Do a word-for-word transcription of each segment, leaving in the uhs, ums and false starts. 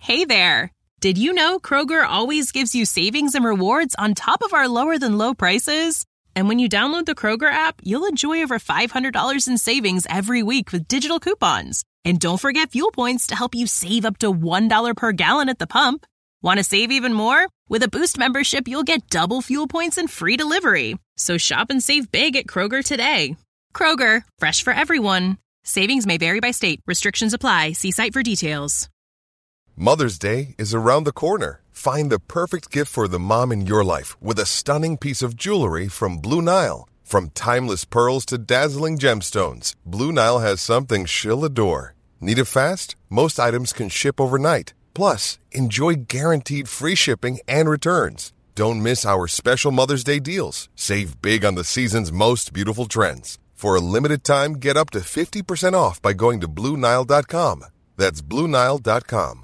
Hey there! Did you know Kroger always gives you savings and rewards on top of our lower-than-low prices? And when you download the Kroger app, you'll enjoy over five hundred dollars in savings every week with digital coupons. And don't forget fuel points to help you save up to one dollar per gallon at the pump. Want to save even more? With a Boost membership, you'll get double fuel points and free delivery. So shop and save big at Kroger today. Kroger, fresh for everyone. Savings may vary by state. Restrictions apply. See site for details. Mother's Day is around the corner. Find the perfect gift for the mom in your life with a stunning piece of jewelry from Blue Nile. From timeless pearls to dazzling gemstones, Blue Nile has something she'll adore. Need it fast? Most items can ship overnight. Plus, enjoy guaranteed free shipping and returns. Don't miss our special Mother's Day deals. Save big on the season's most beautiful trends. For a limited time, get up to fifty percent off by going to Blue Nile dot com. That's Blue Nile dot com.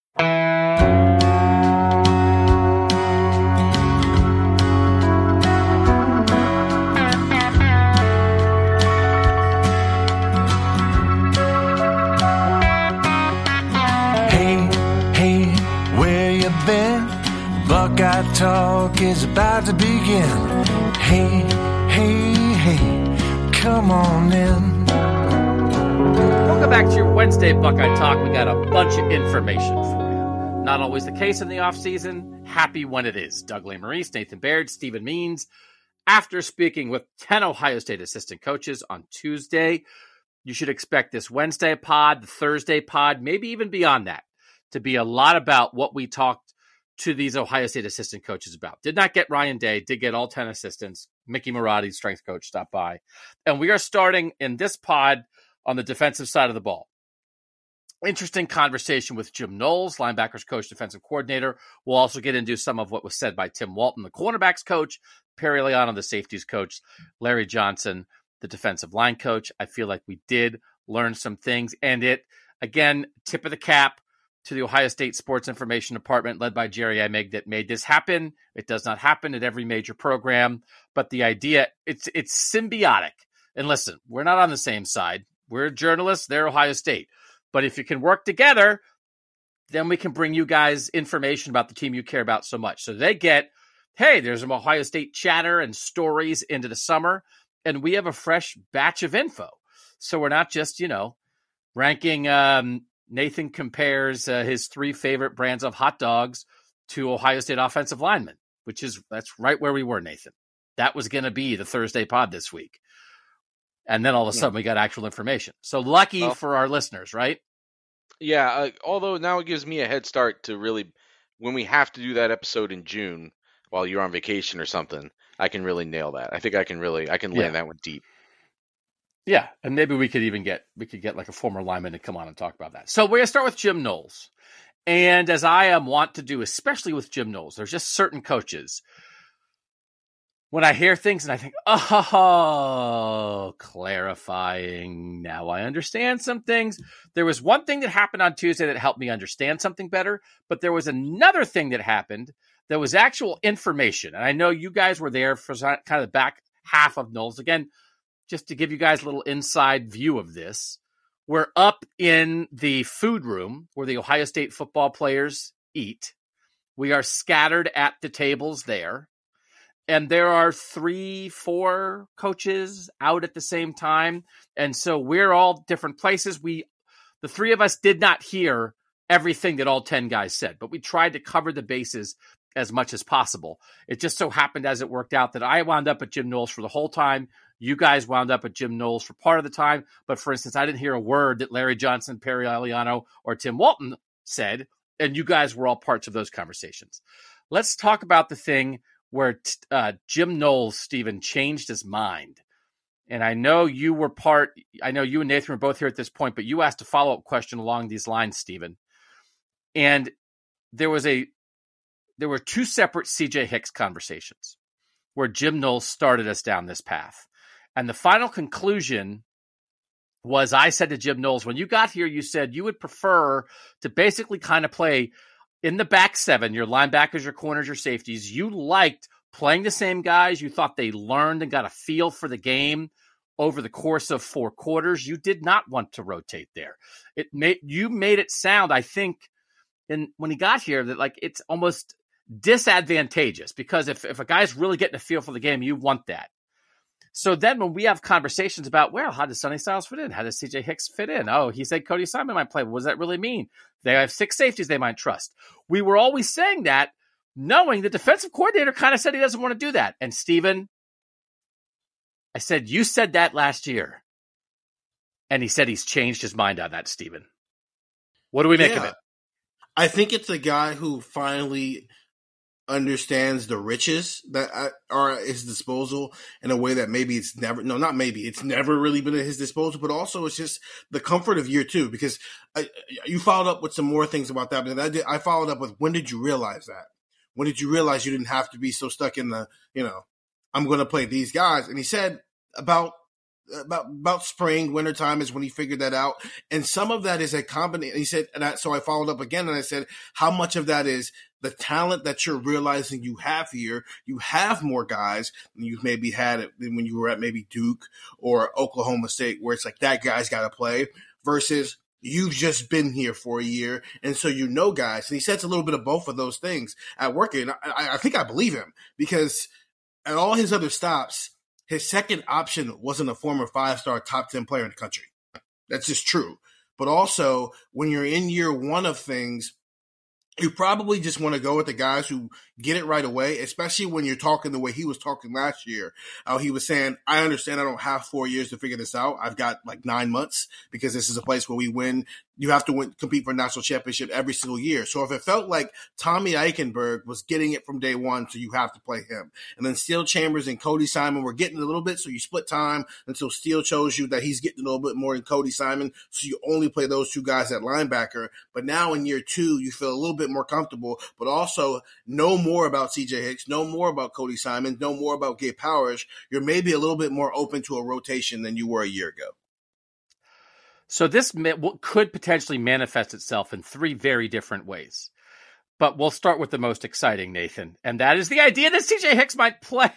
Buckeye Talk is about to begin. Hey, hey, hey, come on in. Welcome back to your Wednesday Buckeye Talk. We got a bunch of information for you. Not always the case in the offseason. Happy when it is. Doug Lesmerises, Nathan Baird, Stephen Means. After speaking with ten Ohio State assistant coaches on Tuesday, you should expect this Wednesday pod, the Thursday pod, maybe even beyond that, to be a lot about what we talked to these Ohio State assistant coaches about. Did not get Ryan Day, did get all ten assistants. Mickey Marotti, strength coach, stopped by. And we are starting in this pod on the defensive side of the ball. Interesting conversation with Jim Knowles, linebackers coach, defensive coordinator. We'll also get into some of what was said by Tim Walton, the cornerbacks coach, Perry Eliano, the safeties coach, Larry Johnson, the defensive line coach. I feel like we did learn some things. And it, again, tip of the cap to the Ohio State Sports Information Department led by Jerry Emig that made this happen. It does not happen at every major program, but the idea, it's it's symbiotic. And listen, we're not on the same side. We're journalists, they're Ohio State. But if you can work together, then we can bring you guys information about the team you care about so much. So they get, hey, there's some Ohio State chatter and stories into the summer, and we have a fresh batch of info. So we're not just, you know, ranking um, Nathan compares uh, his three favorite brands of hot dogs to Ohio State offensive linemen, which is, that's right where we were, Nathan. That was going to be the Thursday pod this week. And then all of a sudden we got actual information. So lucky well, for our listeners, right? Yeah. Uh, although now it gives me a head start to really, when we have to do that episode in June while you're on vacation or something, I can really nail that. I think I can really, I can land yeah. that one deep. Yeah, and maybe we could even get we could get like a former lineman to come on and talk about that. So we're gonna start with Jim Knowles, and as I am wont to do, especially with Jim Knowles, there's just certain coaches when I hear things and I think, oh, clarifying. Now I understand some things. There was one thing that happened on Tuesday that helped me understand something better, but there was another thing that happened that was actual information, and I know you guys were there for kind of the back half of Knowles again. Just to give you guys a little inside view of this, we're up in the food room where the Ohio State football players eat. We are scattered at the tables there. And there are three, four coaches out at the same time. And so we're all different places. We, the three of us did not hear everything that all ten guys said, but we tried to cover the bases as much as possible. It just so happened as it worked out that I wound up at Jim Knowles for the whole time. You guys wound up at Jim Knowles for part of the time. But for instance, I didn't hear a word that Larry Johnson, Perry Eliano, or Tim Walton said, and you guys were all parts of those conversations. Let's talk about the thing where uh, Jim Knowles, Stephen, changed his mind. And I know you were part, I know you and Nathan were both here at this point, but you asked a follow-up question along these lines, Stephen. And there was a, there were two separate C J Hicks conversations where Jim Knowles started us down this path. And the final conclusion was, I said to Jim Knowles, when you got here, you said you would prefer to basically kind of play in the back seven, your linebackers, your corners, your safeties. You liked playing the same guys. You thought they learned and got a feel for the game over the course of four quarters. You did not want to rotate there. It made, you made it sound, I think, in when he got here that like it's almost disadvantageous because if, if a guy's really getting a feel for the game, you want that. So then when we have conversations about, well, how does Sonny Styles fit in? How does C J Hicks fit in? Oh, he said Cody Simon might play. What does that really mean? They have six safeties they might trust. We were always saying that, knowing the defensive coordinator kind of said he doesn't want to do that. And Steven, I said, you said that last year. And he said he's changed his mind on that, Steven. What do we make yeah. of it? I think it's a guy who finally understands the riches that are at his disposal in a way that maybe it's never, no, not maybe, it's never really been at his disposal, but also it's just the comfort of year two, because I, you followed up with some more things about that, but I, did, I followed up with, when did you realize that? When did you realize you didn't have to be so stuck in the, you know, I'm going to play these guys? And he said about About about spring, wintertime is when he figured that out. And some of that is a combination. He said, and I, so I followed up again and I said, how much of that is the talent that you're realizing you have here? You have more guys than you've maybe had when you were at maybe Duke or Oklahoma State, where it's like that guy's got to play, versus you've just been here for a year. And so you know guys. And he says a little bit of both of those things at work. And I, I think I believe him, because at all his other stops, his second option wasn't a former five-star top ten player in the country. That's just true. But also, when you're in year one of things, you probably just want to go with the guys who get it right away, especially when you're talking the way he was talking last year. Uh, he was saying, I understand I don't have four years to figure this out. I've got like nine months because this is a place where we win. You have to win, compete for a national championship every single year. So if it felt like Tommy Eichenberg was getting it from day one, so you have to play him. And then Steele Chambers and Cody Simon were getting a little bit, so you split time until Steele shows you that he's getting a little bit more than Cody Simon, so you only play those two guys at linebacker. But now in year two, you feel a little bit more comfortable, but also know more about C J Hicks, know more about Cody Simon, know more about Gabe Powers. You're maybe a little bit more open to a rotation than you were a year ago. So this could potentially manifest itself in three very different ways. But we'll start with the most exciting, Nathan, and that is the idea that C J Hicks might play.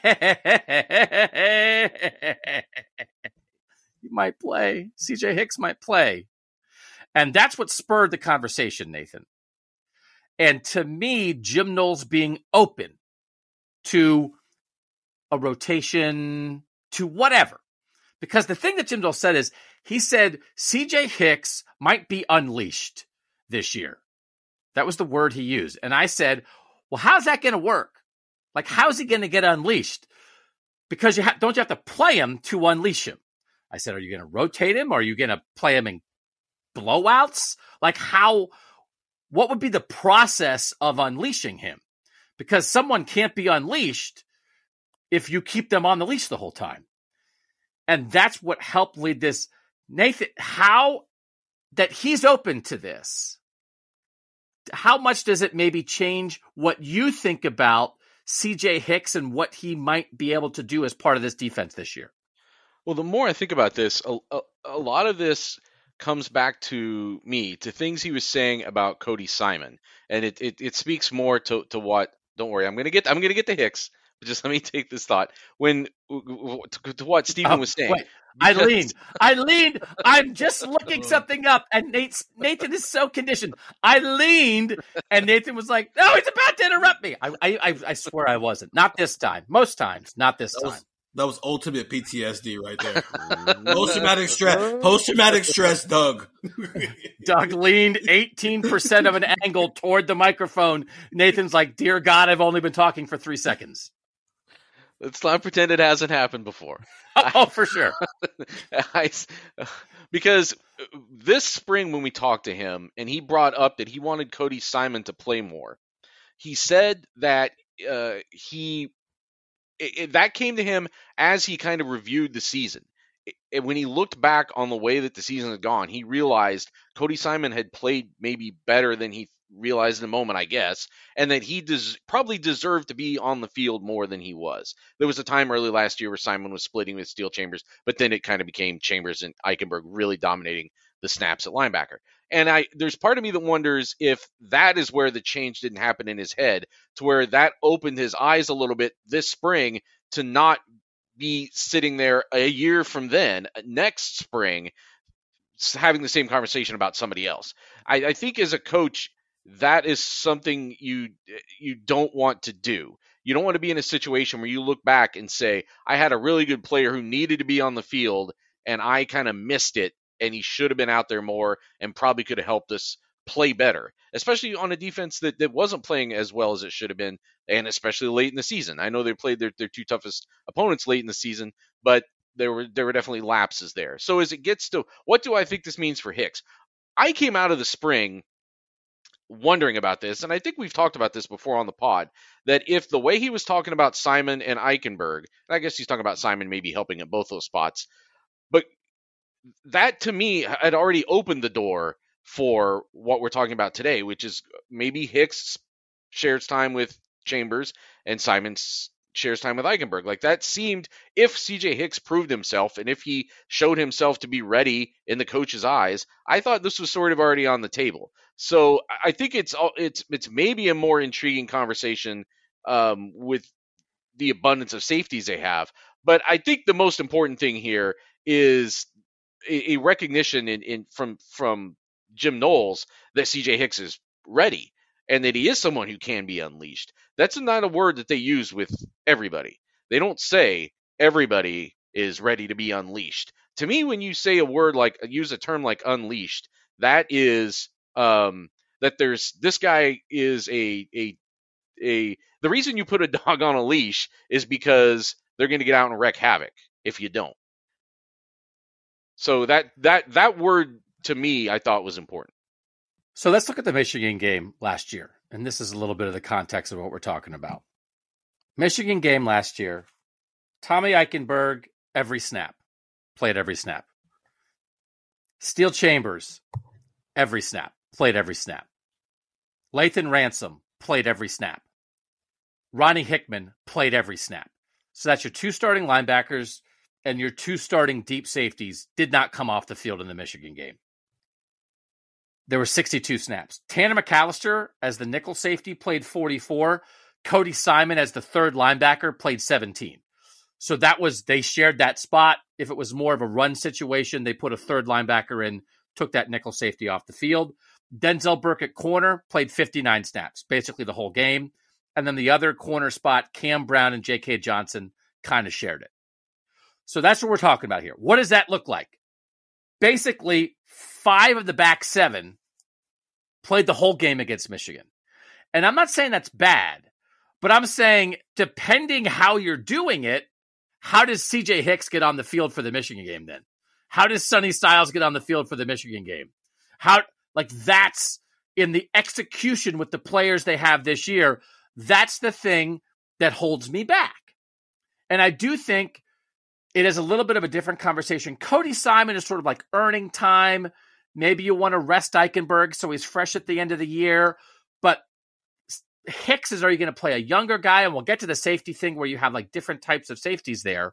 He might play. C J Hicks might play. And that's what spurred the conversation, Nathan. And to me, Jim Knowles being open to a rotation, to whatever. Because the thing that Jim Knowles said is, he said C J Hicks might be unleashed this year. That was the word he used. And I said, well, how's that going to work? Like, how's he going to get unleashed? Because you ha- don't you have to play him to unleash him? I said, are you going to rotate him? Or are you going to play him in blowouts? Like, how, what would be the process of unleashing him? Because someone can't be unleashed if you keep them on the leash the whole time. And that's what helped lead this. Nathan, how that he's open to this, how much does it maybe change what you think about C J Hicks and what he might be able to do as part of this defense this year? Well, the more I think about this, a, a, a lot of this comes back to me, to things he was saying about Cody Simon. And it, it, it speaks more to, to what, don't worry, I'm going to get, I'm going to get to Hicks. But just let me take this thought. When to, to what Steven oh, was saying. Wait, I leaned. I leaned. I'm just looking something up, and Nate, Nathan is so conditioned. I leaned, and Nathan was like, "No, he's about to interrupt me." I, I, I swear I wasn't. Not this time. Most times, not this that time. Was, that was ultimate P T S D right there. Post traumatic stress. Post traumatic stress. Doug. Doug leaned eighteen percent of an angle toward the microphone. Nathan's like, "Dear God, I've only been talking for three seconds." Let's not pretend it hasn't happened before. Oh, oh for sure. I, because this spring when we talked to him and he brought up that he wanted Cody Simon to play more, he said that uh, he it, it, that came to him as he kind of reviewed the season. It, it, when he looked back on the way that the season had gone, he realized Cody Simon had played maybe better than he realized in the moment, I guess, and that he des- probably deserved to be on the field more than he was. There was a time early last year where Simon was splitting with Steele Chambers, but then it kind of became Chambers and Eichenberg really dominating the snaps at linebacker. And I, there's part of me that wonders if that is where the change didn't happen in his head, to where that opened his eyes a little bit this spring to not be sitting there a year from then, next spring, having the same conversation about somebody else. I, I think as a coach, that is something you you don't want to do. You don't want to be in a situation where you look back and say, I had a really good player who needed to be on the field, and I kind of missed it, and he should have been out there more and probably could have helped us play better, especially on a defense that, that wasn't playing as well as it should have been, and especially late in the season. I know they played their, their two toughest opponents late in the season, but there were there were definitely lapses there. So as it gets to, what do I think this means for Hicks? I came out of the spring wondering about this, and I think we've talked about this before on the pod, that if the way he was talking about Simon and Eichenberg, and I guess he's talking about Simon maybe helping at both those spots, but that to me had already opened the door for what we're talking about today, which is maybe Hicks shares time with Chambers and Simon shares time with Eichenberg. Like, that seemed, if C J Hicks proved himself and if he showed himself to be ready in the coach's eyes, I thought this was sort of already on the table. So I think it's it's it's maybe a more intriguing conversation um, with the abundance of safeties they have. But I think the most important thing here is a, a recognition in, in from from Jim Knowles that C J Hicks is ready and that he is someone who can be unleashed. That's not a word that they use with everybody. They don't say everybody is ready to be unleashed. To me, when you say a word like, use a term like unleashed, that is um, that there's, this guy is a, a, a, the reason you put a dog on a leash is because they're going to get out and wreak havoc if you don't. So that, that, that word to me, I thought was important. So let's look at the Michigan game last year. And this is a little bit of the context of what we're talking about. Michigan game last year, Tommy Eichenberg, every snap, played every snap. Steele Chambers, every snap, played every snap. Lathan Ransom, played every snap. Ronnie Hickman, played every snap. So that's your two starting linebackers and your two starting deep safeties did not come off the field in the Michigan game. There were sixty-two snaps. Tanner McAllister, as the nickel safety, played forty-four. Cody Simon, as the third linebacker, played seventeen. So that was, they shared that spot. If it was more of a run situation, they put a third linebacker in, took that nickel safety off the field. Denzel Burke at corner played fifty-nine snaps, basically the whole game. And then the other corner spot, Cam Brown and J K Johnson kind of shared it. So that's what we're talking about here. What does that look like? Basically, five of the back seven played the whole game against Michigan. And I'm not saying that's bad, but I'm saying depending how you're doing it, how does C J Hicks get on the field for the Michigan game then? How does Sonny Styles get on the field for the Michigan game? How, like, that's in the execution with the players they have this year. That's the thing that holds me back. And I do think it is a little bit of a different conversation. Cody Simon is sort of like earning time. Maybe you want to rest Eichenberg so he's fresh at the end of the year. But Hicks is, are you going to play a younger guy? And we'll get to the safety thing where you have like different types of safeties there.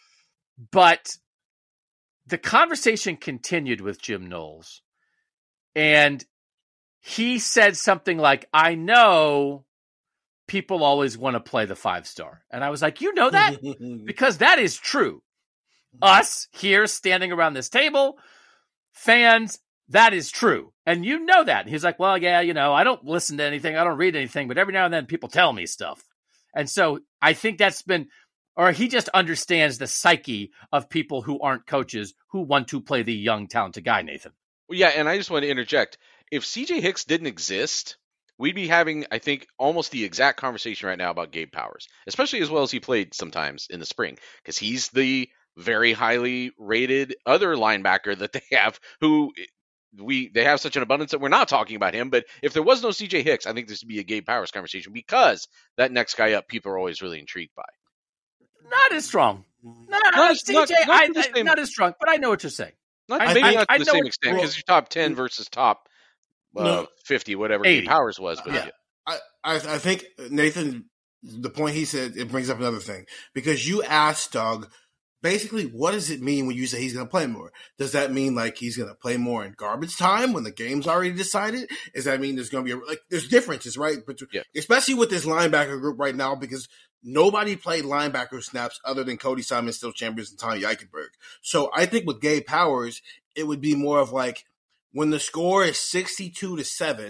But the conversation continued with Jim Knowles. And he said something like, I know people always want to play the five star. And I was like, you know that? Because that is true. Us here standing around this table, fans, that is true. And you know that. And he's like, well, yeah, you know, I don't listen to anything. I don't read anything, but every now and then people tell me stuff. And so I think that's been, or he just understands the psyche of people who aren't coaches who want to play the young, talented guy, Nathan. Well, yeah, and I just want to interject. If C J Hicks didn't exist, we'd be having, I think, almost the exact conversation right now about Gabe Powers, especially as well as he played sometimes in the spring, because he's the very highly rated other linebacker that they have who we they have such an abundance that we're not talking about him. But if there was no C J Hicks, I think this would be a Gabe Powers conversation, because that next guy up, people are always really intrigued by. Not as strong. Not, not as, C J, not, not, I, I, I, not as strong, but I know what you're saying. Not, I, maybe I, not to I the know same what, extent, because well, you're top ten versus top uh, well, fifty, whatever Gabe Powers was. But yeah. I, I, I think, Nathan, the point he said, it brings up another thing. Because you asked Doug, basically, what does it mean when you say he's going to play more? Does that mean like he's going to play more in garbage time when the game's already decided? Does that mean there's going to be a, like there's differences, right? But yeah. Especially with this linebacker group right now, because nobody played linebacker snaps other than Cody Simon, Steele Chambers, and Tommy Eichenberg. So I think with Gabe Powers, it would be more of like when the score is sixty-two to seven,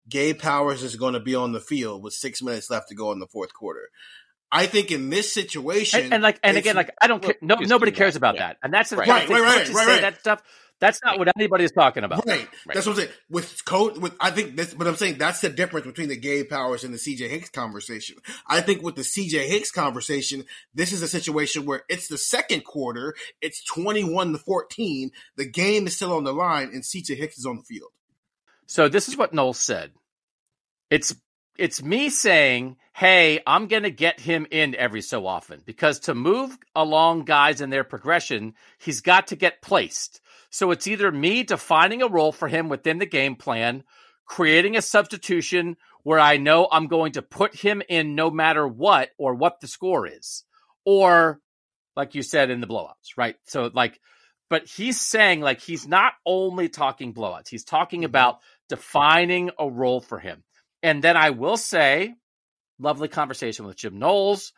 Gabe Powers is going to be on the field with six minutes left to go in the fourth quarter. I think in this situation, and, and like, and again, like, I don't care. No, nobody cares about yeah. that, and that's the right, right, right, right, right, right, right. That stuff. That's not what anybody is talking about. Right. right. That's what I'm saying. With coach, with I think this, but I'm saying that's the difference between the Gabe Powers and the C J Hicks conversation. I think with the C J Hicks conversation, this is a situation where it's the second quarter, it's twenty-one to fourteen, the game is still on the line, and C J Hicks is on the field. So this is what Knowles said. It's it's me saying, hey, I'm going to get him in every so often because to move along guys in their progression, he's got to get placed. So it's either me defining a role for him within the game plan, creating a substitution where I know I'm going to put him in no matter what or what the score is, or like you said in the blowouts, right? So like, but he's saying like he's not only talking blowouts, he's talking about defining a role for him. And then I will say, lovely conversation with Jim Knowles.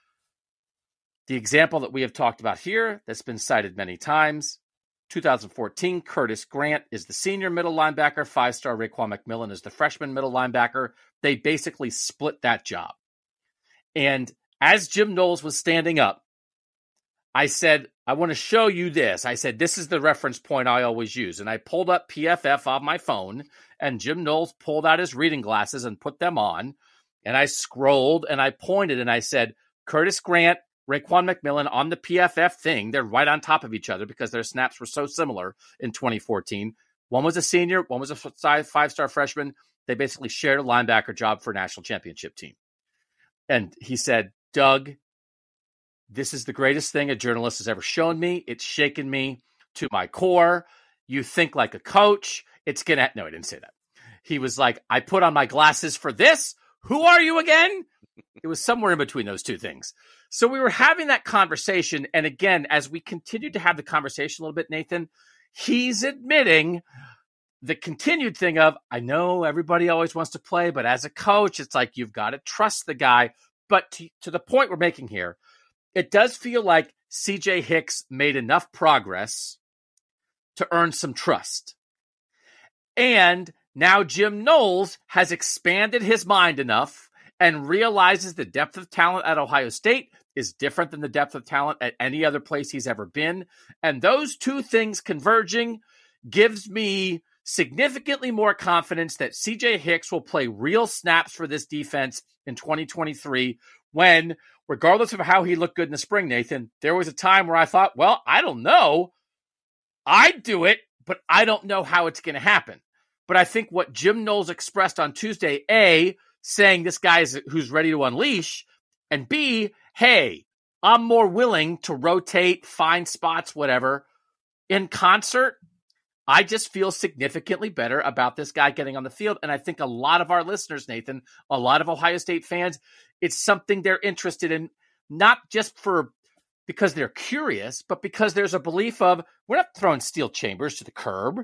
The example that we have talked about here that's been cited many times, two thousand fourteen, Curtis Grant is the senior middle linebacker. Five-star Raekwon McMillan is the freshman middle linebacker. They basically split that job. And as Jim Knowles was standing up, I said, I want to show you this. I said, this is the reference point I always use. And I pulled up P F F on my phone, and Jim Knowles pulled out his reading glasses and put them on. And I scrolled and I pointed and I said, Curtis Grant, Raekwon McMillan on the P F F thing. They're right on top of each other because their snaps were so similar in twenty fourteen. One was a senior, one was a five-star freshman. They basically shared a linebacker job for a national championship team. And he said, Doug, this is the greatest thing a journalist has ever shown me. It's shaken me to my core. You think like a coach. It's going to... No, I didn't say that. He was like, I put on my glasses for this. Who are you again? It was somewhere in between those two things. So we were having that conversation. And again, as we continued to have the conversation a little bit, Nathan, he's admitting the continued thing of, I know everybody always wants to play, but as a coach, it's like you've got to trust the guy. But to, to the point we're making here, it does feel like C J Hicks made enough progress to earn some trust. And now Jim Knowles has expanded his mind enough and realizes the depth of talent at Ohio State is different than the depth of talent at any other place he's ever been. And those two things converging gives me significantly more confidence that C J Hicks will play real snaps for this defense in twenty twenty-three when, regardless of how he looked good in the spring, Nathan, there was a time where I thought, well, I don't know. I'd do it, but I don't know how it's going to happen. But I think what Jim Knowles expressed on Tuesday, A, saying this guy is who's ready to unleash, and B, hey, I'm more willing to rotate, find spots, whatever, in concert. I just feel significantly better about this guy getting on the field. And I think a lot of our listeners, Nathan, a lot of Ohio State fans, it's something they're interested in, not just for because they're curious, but because there's a belief of we're not throwing Steel Chambers to the curb,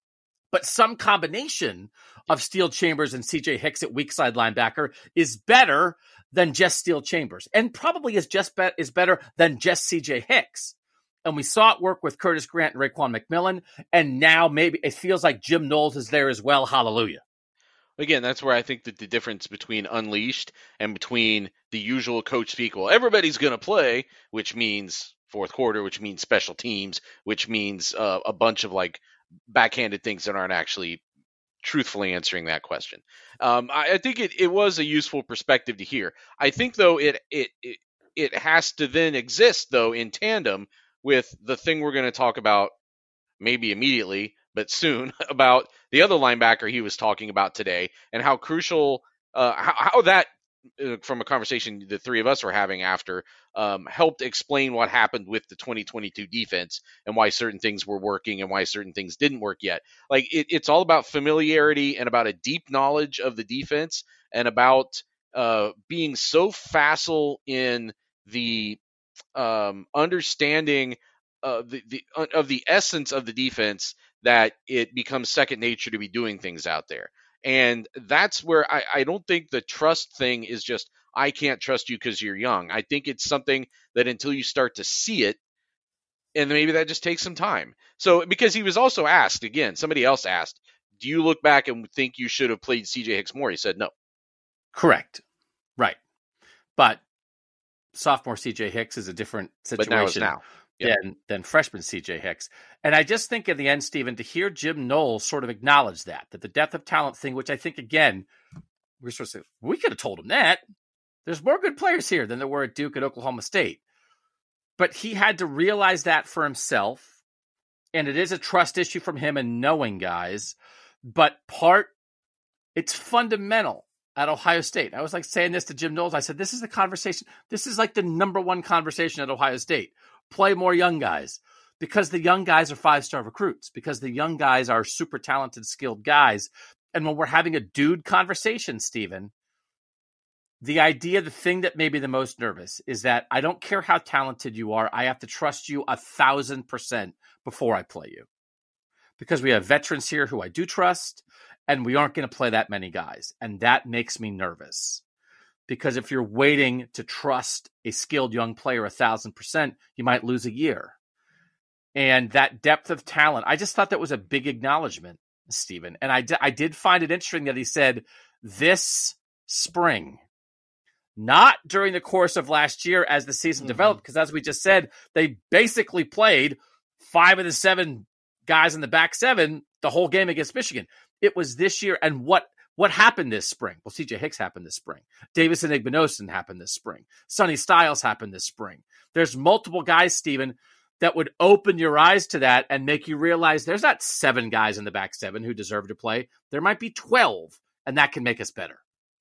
but some combination of Steel Chambers and C J Hicks at weak side linebacker is better than just Steel Chambers, and probably is just be- is better than just C J Hicks. And we saw it work with Curtis Grant and Raekwon McMillan, and now maybe it feels like Jim Knowles is there as well. Hallelujah. Again, that's where I think that the difference between Unleashed and between the usual coach speak, well, everybody's going to play, which means fourth quarter, which means special teams, which means uh, a bunch of like backhanded things that aren't actually truthfully answering that question. Um, I, I think it, it was a useful perspective to hear. I think, though, it, it, it, it has to then exist, though, in tandem with the thing we're going to talk about maybe immediately, but soon, about the other linebacker he was talking about today and how crucial, uh, how, how that, uh, from a conversation the three of us were having after, um, helped explain what happened with the twenty twenty-two defense and why certain things were working and why certain things didn't work yet. Like it, it's all about familiarity and about a deep knowledge of the defense and about uh, being so facile in the um, understanding uh, the, the uh, of the essence of the defense that it becomes second nature to be doing things out there. And that's where I, I don't think the trust thing is just, I can't trust you because you're young. I think it's something that until you start to see it, and maybe that just takes some time. So because he was also asked, again, somebody else asked, do you look back and think you should have played C J Hicks more? He said no. Correct. Right. But sophomore C J Hicks is a different situation but now it's now. Yep. than, than freshman C J Hicks. And I just think in the end, Stephen, to hear Jim Knowles sort of acknowledge that, that the depth of talent thing, which I think, again, we're supposed to say, we could have told him that. There's more good players here than there were at Duke and Oklahoma State. But he had to realize that for himself. And it is a trust issue from him and knowing guys. But part, it's fundamental at Ohio State. I was like saying this to Jim Knowles. I said, this is the conversation. This is like the number one conversation at Ohio State. Play more young guys, because the young guys are five-star recruits, because the young guys are super talented, skilled guys. And when we're having a dude conversation, Stephen, the idea, the thing that made me the most nervous is that I don't care how talented you are. I have to trust you a thousand percent before I play you, because we have veterans here who I do trust, and we aren't going to play that many guys. And that makes me nervous, because if you're waiting to trust a skilled young player a thousand percent, you might lose a year. And that depth of talent, I just thought that was a big acknowledgement, Stephen. And I, d- I did find it interesting that he said this spring, not during the course of last year as the season mm-hmm. developed, because as we just said, they basically played five of the seven guys in the back seven the whole game against Michigan. It was this year. And what what happened this spring? Well, C J Hicks happened this spring. Davison Igbinosun happened this spring. Sonny Styles happened this spring. There's multiple guys, Stephen, that would open your eyes to that and make you realize there's not seven guys in the back seven who deserve to play. There might be twelve, and that can make us better.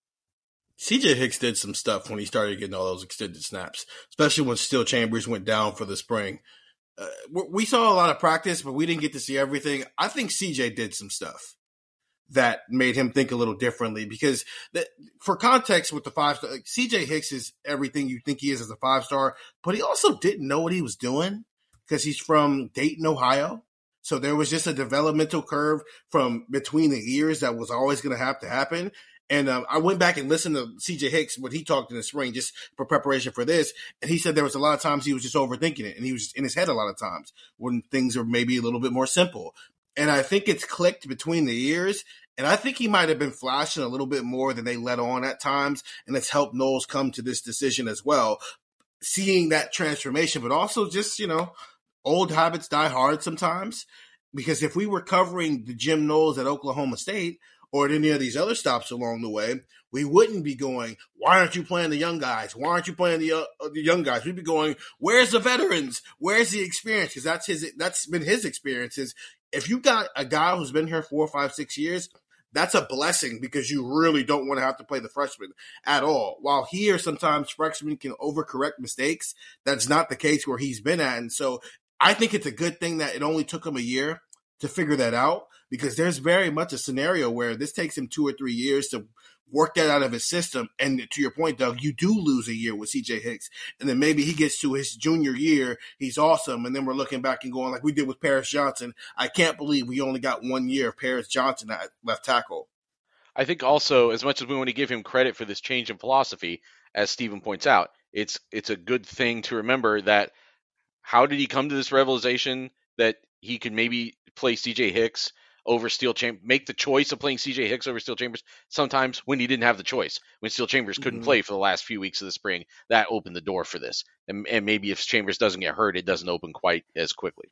C J Hicks did some stuff when he started getting all those extended snaps, especially when Steele Chambers went down for the spring. Uh, we saw a lot of practice, but we didn't get to see everything. I think C J did some stuff that made him think a little differently, because the, for context with the five-star, like C J Hicks is everything you think he is as a five-star, but he also didn't know what he was doing because he's from Dayton, Ohio. So there was just a developmental curve from between the ears that was always going to have to happen. And um, I went back and listened to C J Hicks when he talked in the spring just for preparation for this. And he said there was a lot of times he was just overthinking it. And he was just in his head a lot of times when things are maybe a little bit more simple. And I think it's clicked between the ears. And I think he might have been flashing a little bit more than they let on at times. And it's helped Knowles come to this decision as well. Seeing that transformation, but also just, you know, old habits die hard sometimes. Because if we were covering the Jim Knowles at Oklahoma State or at any of these other stops along the way, we wouldn't be going, why aren't you playing the young guys? Why aren't you playing the, uh, the young guys? We'd be going, where's the veterans? Where's the experience? Because that's his, that's been his experiences. If you got a guy who's been here four, five, six years, that's a blessing, because you really don't want to have to play the freshman at all. While here, sometimes freshmen can overcorrect mistakes. That's not the case where he's been at. And so I think it's a good thing that it only took him a year to figure that out, because there's very much a scenario where this takes him two or three years to work that out of his system. And to your point, Doug, you do lose a year with C J Hicks. And then maybe he gets to his junior year, he's awesome. And then we're looking back and going like we did with Paris Johnson. I can't believe we only got one year of Paris Johnson at left tackle. I think also, as much as we want to give him credit for this change in philosophy, as Stephen points out, it's it's a good thing to remember that how did he come to this realization that he could maybe play C J Hicks over Steele Chambers, make the choice of playing C J Hicks over Steele Chambers sometimes when he didn't have the choice, when Steele Chambers couldn't mm-hmm. play for the last few weeks of the spring. That opened the door for this. And, and maybe if Chambers doesn't get hurt, it doesn't open quite as quickly.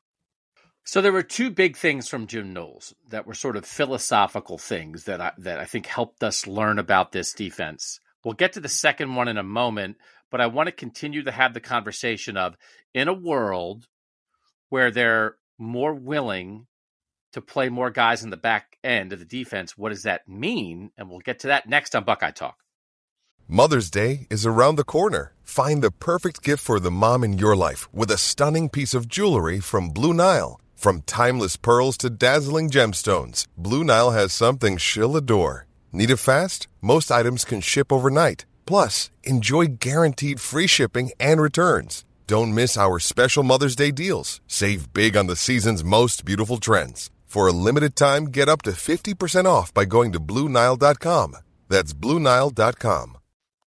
So there were two big things from Jim Knowles that were sort of philosophical things that I, that I think helped us learn about this defense. We'll get to the second one in a moment, but I want to continue to have the conversation of, in a world where they're more willing to play more guys in the back end of the defense, what does that mean? And we'll get to that next on Buckeye Talk. Mother's Day is around the corner. Find the perfect gift for the mom in your life with a stunning piece of jewelry from Blue Nile. From timeless pearls to dazzling gemstones, Blue Nile has something she'll adore. Need it fast? Most items can ship overnight. Plus, enjoy guaranteed free shipping and returns. Don't miss our special Mother's Day deals. Save big on the season's most beautiful trends. For a limited time, get up to fifty percent off by going to Blue Nile dot com. That's Blue Nile dot com.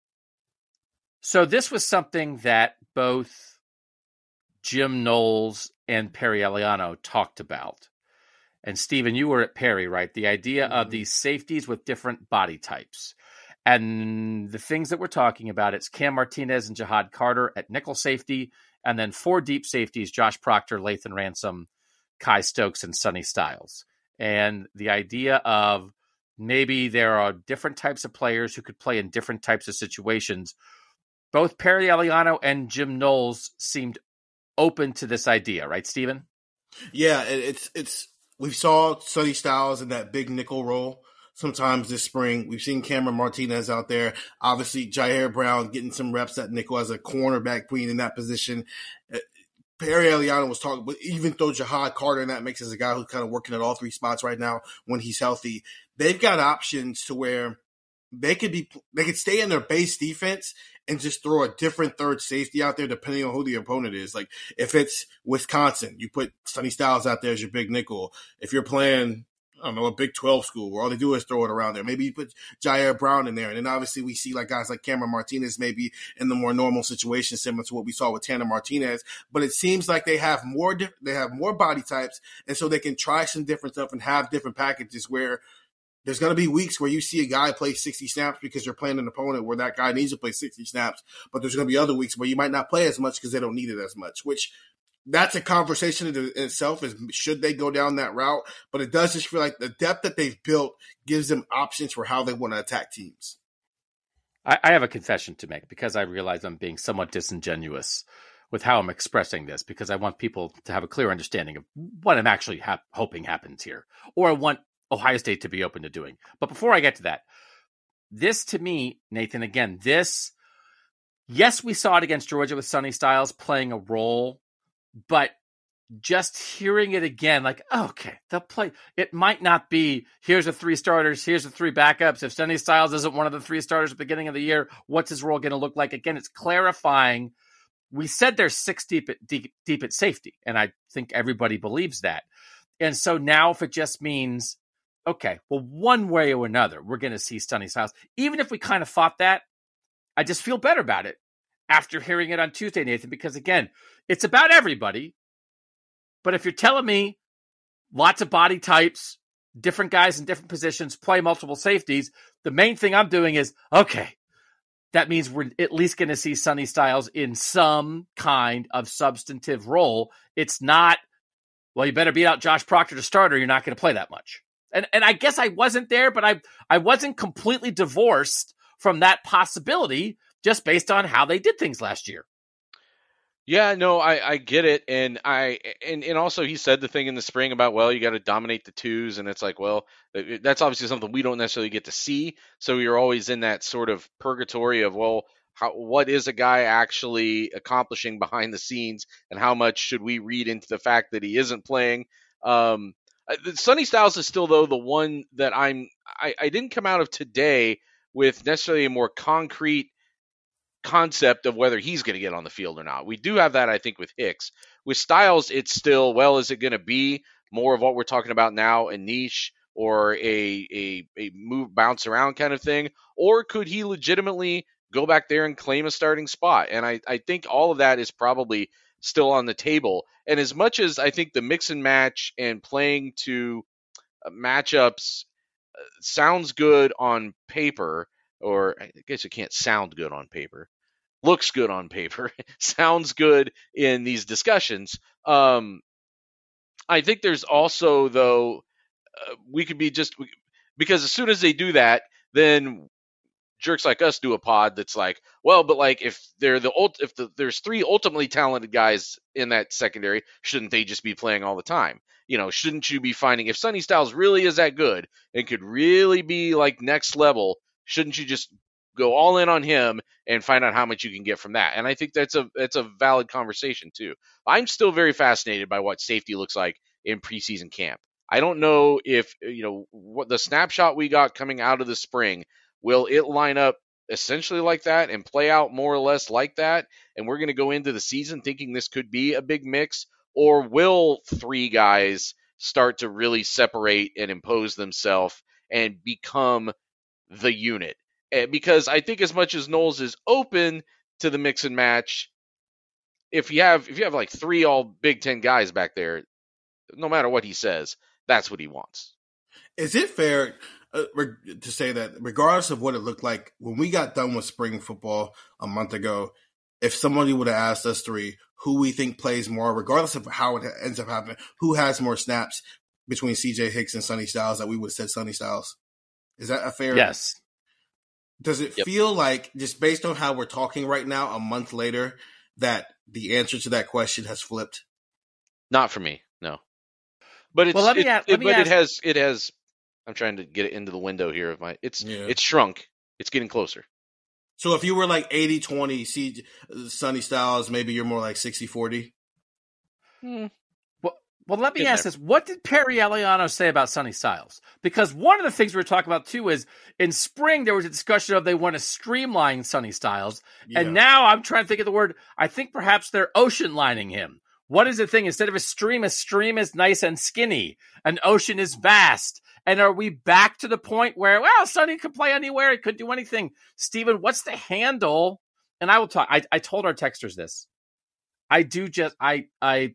So this was something that both Jim Knowles and Perry Eliano talked about. And Steven, you were at Perry, right? The idea mm-hmm. of these safeties with different body types. And the things that we're talking about, it's Cam Martinez and Jihad Carter at nickel safety, and then four deep safeties, Josh Proctor, Lathan Ransom, Kai Stokes, and Sonny Styles. And the idea of maybe there are different types of players who could play in different types of situations. Both Perry Eliano and Jim Knowles seemed open to this idea, right, Steven? Yeah, it's it's we saw Sonny Styles in that big nickel role sometimes this spring. We've seen Cameron Martinez out there. Obviously, Jair Brown getting some reps at nickel as a cornerback queen in that position. Perry Eliano was talking, but even though Jihad Carter in that mix is a guy who's kind of working at all three spots right now when he's healthy, they've got options to where they could be, they could stay in their base defense and just throw a different third safety out there depending on who the opponent is. Like if it's Wisconsin, you put Sonny Styles out there as your big nickel. If you're playing, I don't know, a Big twelve school where all they do is throw it around there. Maybe you put Jair Brown in there. And then obviously we see like guys like Cameron Martinez maybe in the more normal situation similar to what we saw with Tanner Martinez. But it seems like they have more di- they have more body types, and so they can try some different stuff and have different packages where there's going to be weeks where you see a guy play sixty snaps because you're playing an opponent where that guy needs to play sixty snaps. But there's going to be other weeks where you might not play as much because they don't need it as much, which – that's a conversation in itself, is should they go down that route? But it does just feel like the depth that they've built gives them options for how they want to attack teams. I, I have a confession to make because I realize I'm being somewhat disingenuous with how I'm expressing this, because I want people to have a clear understanding of what I'm actually ha- hoping happens here, or I want Ohio State to be open to doing. But before I get to that, this to me, Nathan, again, this, yes, we saw it against Georgia with Sonny Styles playing a role, but just hearing it again, like, oh, okay, they'll play. It might not be, here's the three starters, here's the three backups. If Sonny Styles isn't one of the three starters at the beginning of the year, what's his role going to look like? Again, it's clarifying. We said there's six deep at, deep, deep at safety, and I think everybody believes that. And so now if it just means, okay, well, one way or another, we're going to see Sonny Styles. Even if we kind of thought that, I just feel better about it after hearing it on Tuesday, Nathan, because again, it's about everybody. But if you're telling me lots of body types, different guys in different positions, play multiple safeties, the main thing I'm doing is, okay, that means we're at least going to see Sonny Styles in some kind of substantive role. It's not, well, you better beat out Josh Proctor to start or you're not going to play that much. And and I guess I wasn't there, but I I wasn't completely divorced from that possibility just based on how they did things last year. Yeah, no, I, I get it. And I and, and also he said the thing in the spring about, well, you got to dominate the twos. And it's like, well, that's obviously something we don't necessarily get to see. So you're always in that sort of purgatory of, well, how, what is a guy actually accomplishing behind the scenes, and how much should we read into the fact that he isn't playing? Um, Sonny Styles is still, though, the one that I'm I, I didn't come out of today with necessarily a more concrete concept of whether he's going to get on the field or not. We do have that, I think, with Hicks. With Styles, it's still, well, is it going to be more of what we're talking about now, a niche or a, a a move, bounce around kind of thing? Or could he legitimately go back there and claim a starting spot? And I, I think all of that is probably still on the table. And as much as I think the mix and match and playing to matchups sounds good on paper, or I guess it can't sound good on paper, looks good on paper, sounds good in these discussions. Um, I think there's also, though, uh, we could be just, because as soon as they do that, then jerks like us do a pod that's like, well, but like if they're the if the, there's three ultimately talented guys in that secondary, shouldn't they just be playing all the time? You know, shouldn't you be finding, if Sonny Styles really is that good and could really be like next level, shouldn't you just go all in on him and find out how much you can get from that? And I think that's a that's a valid conversation too. I'm still very fascinated by what safety looks like in preseason camp. I don't know if, you know, what the snapshot we got coming out of the spring, will it line up essentially like that and play out more or less like that? And we're going to go into the season thinking this could be a big mix, or will three guys start to really separate and impose themselves and become the unit? Because I think as much as Knowles is open to the mix and match, if you have if you have like three all Big Ten guys back there, no matter what he says, That's what he wants. Is it fair uh, to say that regardless of what it looked like when we got done with spring football a month ago, if somebody would have asked us three who we think plays more, regardless of how it ends up happening, who has more snaps between C J Hicks and Sonny Styles, that we would have said Sonny Styles? Is that a fair? Yes. Does it Yep. feel like, just based on how we're talking right now, a month later, that the answer to that question has flipped? Not for me, no. But it's Well, let me it, ask- it- let me but ask- it has it has. I'm trying to get it into the window here of my. It's Yeah. it's shrunk. It's getting closer. So if you were like eighty twenty, see Sonny Styles, maybe you're more like sixty forty? Hmm. Well, well, let me In ask there. this. What did Perry Eliano say about Sonny Styles? Because one of the things we were talking about, too, is in spring, there was a discussion of they want to streamline Sonny Styles. Yeah. And now I'm trying to think of the word. I think perhaps they're ocean lining him. What is the thing? Instead of a stream, a stream is nice and skinny. An ocean is vast. And are we back to the point where, well, Sonny could play anywhere. He could do anything. Steven, what's the handle? And I will talk. I, I told our texters this. I do just, I, I,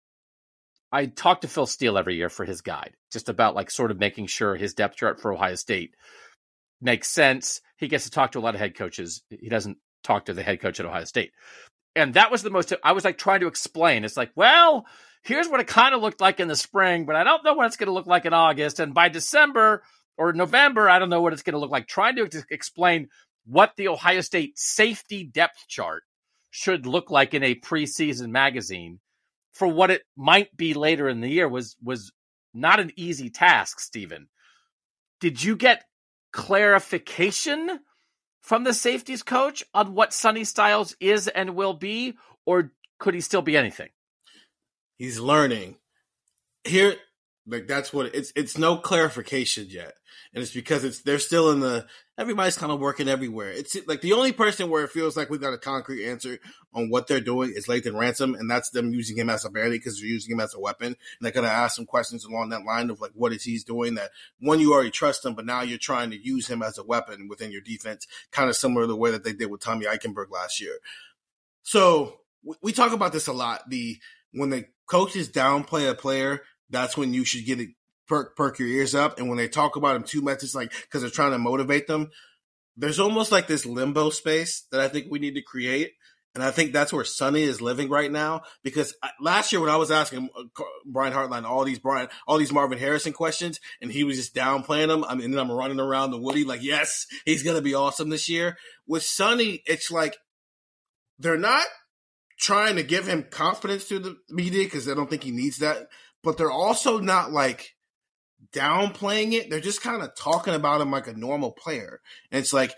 I talk to Phil Steele every year for his guide, just about like sort of making sure his depth chart for Ohio State makes sense. He gets to talk to a lot of head coaches. He doesn't talk to the head coach at Ohio State. And that was the most, I was like trying to explain. It's like, well, here's what it kind of looked like in the spring, but I don't know what it's going to look like in August. And by December or November, I don't know what it's going to look like. Trying to ex- explain what the Ohio State safety depth chart should look like in a preseason magazine for what it might be later in the year was, was not an easy task, Stephen. Did you get clarification from the safeties coach on what Sonny Styles is and will be, or could he still be anything? He's learning. Here, like that's what it's. It's no clarification yet, and it's because it's they're still in the. Everybody's kind of working everywhere. It's like the only person where it feels like we got a concrete answer on what they're doing is Lathan Ransom, and that's them using him as a bandit because they're using him as a weapon. And they're gonna ask some questions along that line of like, what is he's doing? That one, you already trust him, but now you're trying to use him as a weapon within your defense, kind of similar to the way that they did with Tommy Eichenberg last year. So we, we talk about this a lot. The when the coaches downplay a player, that's when you should get it. Perk, perk your ears up. And when they talk about him too much, it's like because they're trying to motivate them. There's almost like this limbo space that I think we need to create. And I think that's where Sonny is living right now. Because last year when I was asking Brian Hartline all these Brian, all these Marvin Harrison questions, and he was just downplaying them, I mean, and then I'm running around the Woody like, yes, he's going to be awesome this year. With Sonny, it's like they're not trying to give him confidence through the media because I don't think he needs that. But they're also not like downplaying it. They're just kind of talking about him like a normal player. And it's like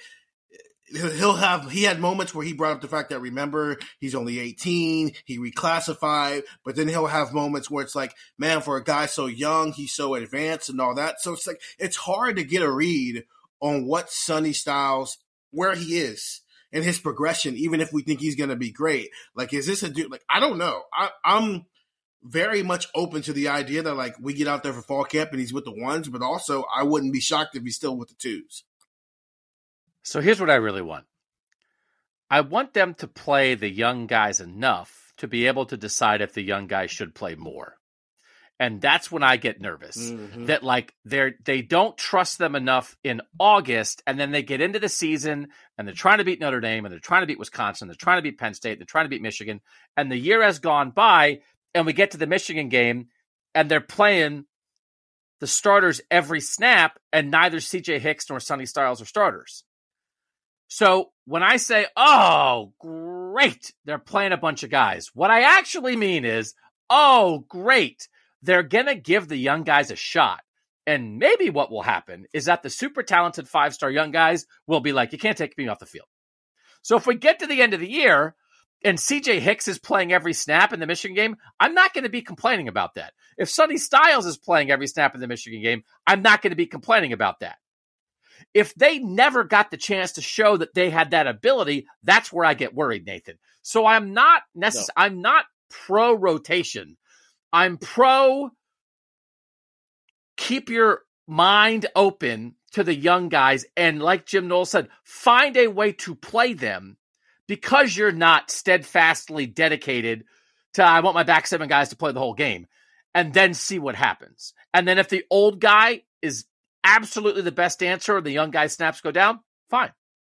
he'll have he had moments where he brought up the fact that remember he's only eighteen, he reclassified, but then he'll have moments where it's like, man, for a guy so young, he's so advanced and all that. So it's like it's hard to get a read on what Sonny Styles, where he is and his progression, even if we think he's gonna be great. Like, is this a dude? Like, I don't know. I, I'm very much open to the idea that like we get out there for fall camp and he's with the ones, but also I wouldn't be shocked if he's still with the twos. So here's what I really want. I want them to play the young guys enough to be able to decide if the young guys should play more. And that's when I get nervous mm-hmm. that like they're, they don't trust them enough in August. And then they get into the season and they're trying to beat Notre Dame and they're trying to beat Wisconsin. They're trying to beat Penn State. They're trying to beat Michigan. And the year has gone by. And we get to the Michigan game, and they're playing the starters every snap, and neither C J Hicks nor Sonny Styles are starters. So when I say, oh, great, they're playing a bunch of guys, what I actually mean is, oh, great, they're going to give the young guys a shot. And maybe what will happen is that the super talented five-star young guys will be like, you can't take me off the field. So if we get to the end of the year, and C J Hicks is playing every snap in the Michigan game, I'm not going to be complaining about that. If Sonny Styles is playing every snap in the Michigan game, I'm not going to be complaining about that. If they never got the chance to show that they had that ability, that's where I get worried, Nathan. So I'm not necess- no. I'm not pro rotation. I'm pro keep your mind open to the young guys. And like Jim Knowles said, find a way to play them. Because you're not steadfastly dedicated to, I want my back seven guys to play the whole game. and then see what happens. And then if the old guy is absolutely the best answer, the young guy snaps go down, fine.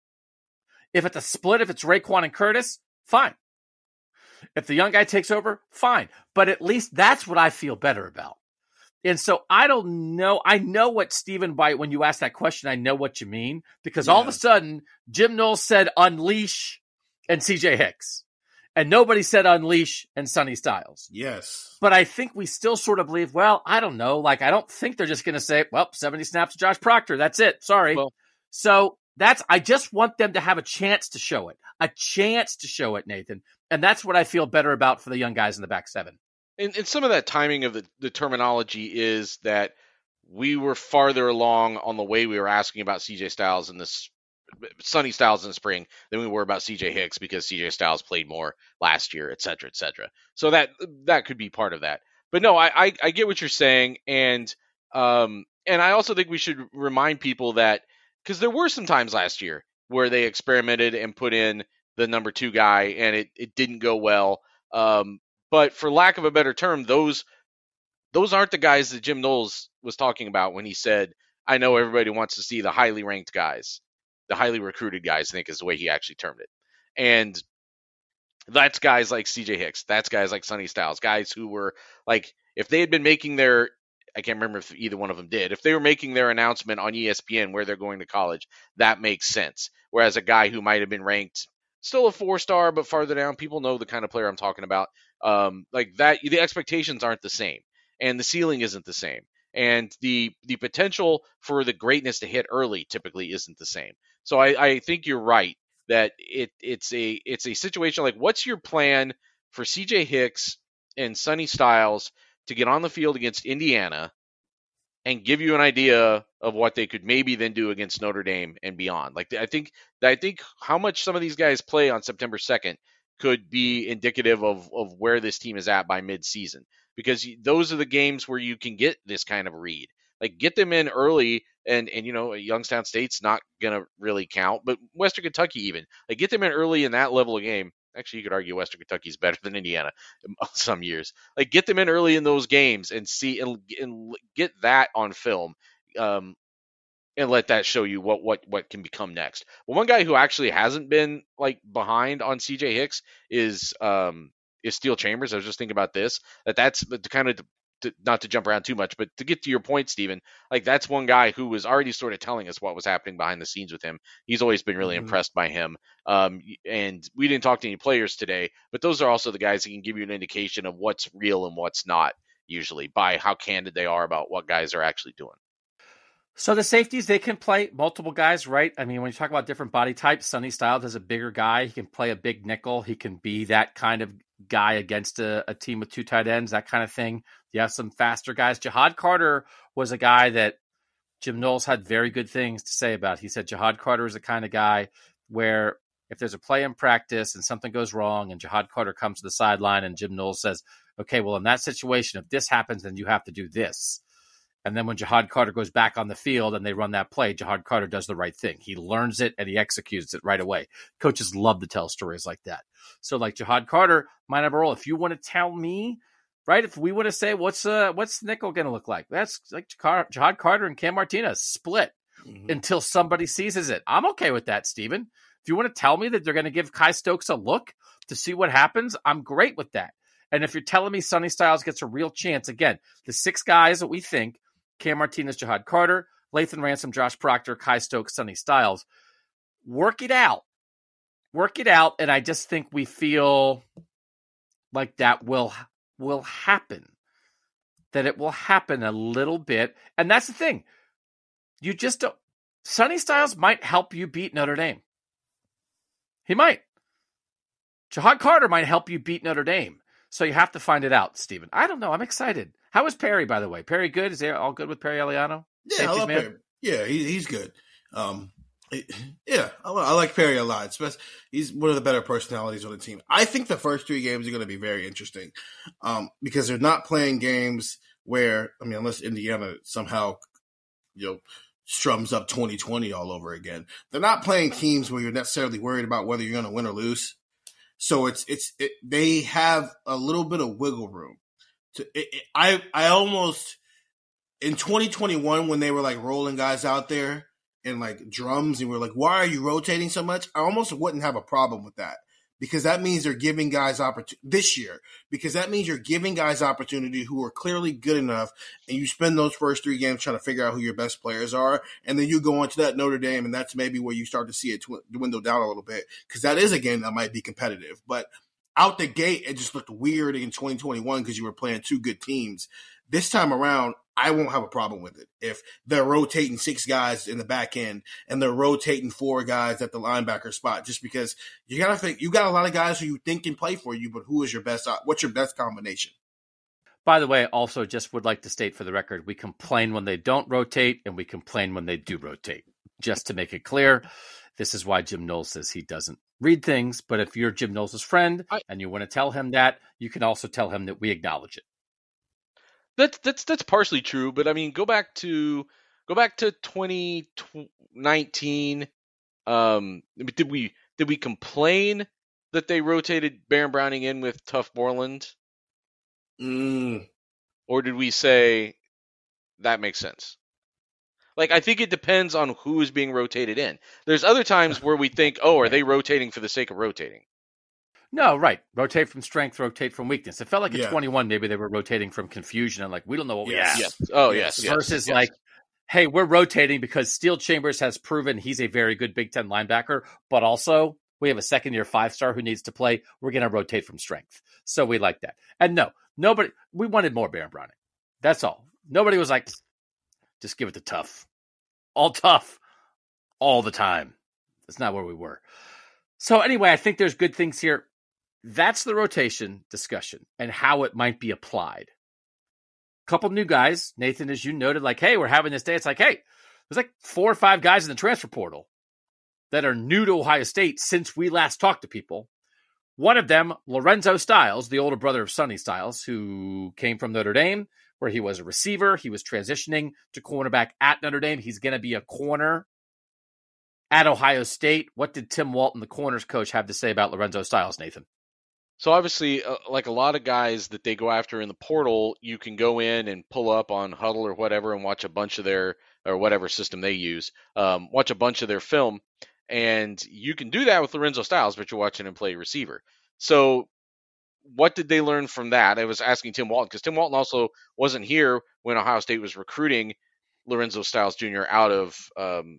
If it's a split, if it's Raekwon and Curtis, fine. If the young guy takes over, fine. But at least that's what I feel better about. And so I don't know. I know what Stephen Byte, when you ask that question, I know what you mean. Because yeah. all of a sudden, Jim Knowles said unleash and C J Hicks. And nobody said unleash and Sonny Styles. Yes. But I think we still sort of believe, well, I don't know. Like, I don't think they're just going to say, well, seventy snaps to Josh Proctor. That's it. Sorry. Well, so that's, I just want them to have a chance to show it. A chance to show it, Nathan. And that's what I feel better about for the young guys in the back seven. And, and some of that timing of the, the terminology is that we were farther along on the way we were asking about C J Styles in this Sonny Styles in the spring than we were about C J Hicks because C J Styles played more last year, et cetera, et cetera. So that that could be part of that. But no, I I, I get what you're saying, and um and I also think we should remind people that because there were some times last year where they experimented and put in the number two guy and it, it didn't go well. Um, but for lack of a better term, those those aren't the guys that Jim Knowles was talking about when he said, I know everybody wants to see the highly ranked guys. The highly recruited guys, I think, is the way he actually termed it. And that's guys like C J Hicks. That's guys like Sonny Styles. Guys who were, like, if they had been making their, I can't remember if either one of them did, if they were making their announcement on E S P N where they're going to college, that makes sense. Whereas a guy who might have been ranked still a four-star, but farther down, people know the kind of player I'm talking about. Um, like that, the expectations aren't the same. And the ceiling isn't the same. And the the potential for the greatness to hit early typically isn't the same. So I, I think you're right that it it's a it's a situation like, what's your plan for C J Hicks and Sonny Styles to get on the field against Indiana and give you an idea of what they could maybe then do against Notre Dame and beyond? Like I think I think how much some of these guys play on September second could be indicative of of where this team is at by mid-season, because those are the games where you can get this kind of read. Like, get them in early, and, and you know, Youngstown State's not going to really count, but Western Kentucky even. Like, get them in early in that level of game. Actually, you could argue Western Kentucky's better than Indiana some years. Like, get them in early in those games and see and, and get that on film, um, and let that show you what what what can become next. Well, one guy who actually hasn't been, like, behind on C J Hicks is um, is Steele Chambers. I was just thinking about this, that that's the kind of To, not to jump around too much, but to get to your point, Stephen, like that's one guy who was already sort of telling us what was happening behind the scenes with him. He's always been really mm-hmm. impressed by him. Um, and we didn't talk to any players today, but those are also the guys that can give you an indication of what's real and what's not, usually by how candid they are about what guys are actually doing. So the safeties, they can play multiple guys, right? I mean, when you talk about different body types, Sonny Styles is a bigger guy. He can play a big nickel. He can be that kind of guy against a, a team with two tight ends, that kind of thing. You have some faster guys. Jihad Carter was a guy that Jim Knowles had very good things to say about. He said Jihad Carter is the kind of guy where if there's a play in practice and something goes wrong and Jihad Carter comes to the sideline and Jim Knowles says, okay, well, in that situation, if this happens, then you have to do this. And then when Jihad Carter goes back on the field and they run that play, Jihad Carter does the right thing. He learns it and he executes it right away. Coaches love to tell stories like that. So like Jihad Carter might have a role. If you want to tell me, right, if we want to say, what's uh, what's nickel going to look like? That's like Jihad Carter and Cam Martinez split mm-hmm. until somebody seizes it. I'm okay with that, Stephen. If you want to tell me that they're going to give Kai Stokes a look to see what happens, I'm great with that. And if you're telling me Sonny Styles gets a real chance, again, the six guys that we think, Cam Martinez, Jihad Carter, Lathan Ransom, Josh Proctor, Kai Stokes, Sonny Styles. Work it out. Work it out, and I just think we feel like that will will happen. That it will happen a little bit. And that's the thing. You just don't. Sonny Styles might help you beat Notre Dame. He might. Jihad Carter might help you beat Notre Dame. So you have to find it out, Stephen. I don't know. I'm excited. How is Perry, by the way? Perry good? Is he all good with Perry Eliano? Yeah, Safeties I love man? Perry. Yeah, he, he's good. Um, yeah, I, I like Perry a lot. Especially, he's one of the better personalities on the team. I think the first three games are going to be very interesting um, because they're not playing games where, I mean, unless Indiana somehow, you know, strums up twenty twenty all over again. They're not playing teams where you're necessarily worried about whether you're going to win or lose. So it's it's it, they have a little bit of wiggle room to it, it, I I almost in twenty twenty-one when they were like rolling guys out there and like drums and we we're like, why are you rotating so much? I almost wouldn't have a problem with that. Because that means they're giving guys opportunity this year. Because that means you're giving guys opportunity who are clearly good enough, and you spend those first three games trying to figure out who your best players are, and then you go into that Notre Dame, and that's maybe where you start to see it dwindle down a little bit. Because that is a game that might be competitive. But out the gate, it just looked weird in twenty twenty-one because you were playing two good teams. This time around, I won't have a problem with it. If they're rotating six guys in the back end and they're rotating four guys at the linebacker spot, just because you gotta think you got a lot of guys who you think can play for you, but who is your best? What's your best combination? By the way, also just would like to state for the record, we complain when they don't rotate and we complain when they do rotate. Just to make it clear, this is why Jim Knowles says he doesn't read things. But if you're Jim Knowles' friend I, and you want to tell him that, you can also tell him that we acknowledge it. That's that's that's partially true, but I mean, go back to go back to twenty nineteen. Um, did we did we complain that they rotated Baron Browning in with Tough Borland, mm. or did we say that makes sense? Like, I think it depends on who is being rotated in. There's other times where we think, oh, are they rotating for the sake of rotating? No, right. Rotate from strength, rotate from weakness. It felt like at yeah. twenty-one, maybe they were rotating from confusion and like, we don't know what yes. we have. Yes. Oh, yes. yes Versus yes. like, hey, we're rotating because Steel Chambers has proven he's a very good Big Ten linebacker, but also we have a second-year five-star who needs to play. We're going to rotate from strength. So we like that. And no, nobody, we wanted more Baron Browning. That's all. Nobody was like, just give it to Tough. All tough. All the time. That's not where we were. So anyway, I think there's good things here. That's the rotation discussion and how it might be applied. Couple new guys. Nathan, as you noted, like, hey, we're having this day. It's like, hey, there's like four or five guys in the transfer portal that are new to Ohio State since we last talked to people. One of them, Lorenzo Styles, the older brother of Sonny Styles, who came from Notre Dame, where he was a receiver. He was transitioning to cornerback at Notre Dame. He's going to be a corner at Ohio State. What did Tim Walton, the corners coach, have to say about Lorenzo Styles, Nathan? So obviously, uh, like a lot of guys that they go after in the portal, you can go in and pull up on Huddle or whatever and watch a bunch of their, or whatever system they use, um, watch a bunch of their film. And you can do that with Lorenzo Styles, but you're watching him play receiver. So what did they learn from that? I was asking Tim Walton, because Tim Walton also wasn't here when Ohio State was recruiting Lorenzo Styles Junior out of um,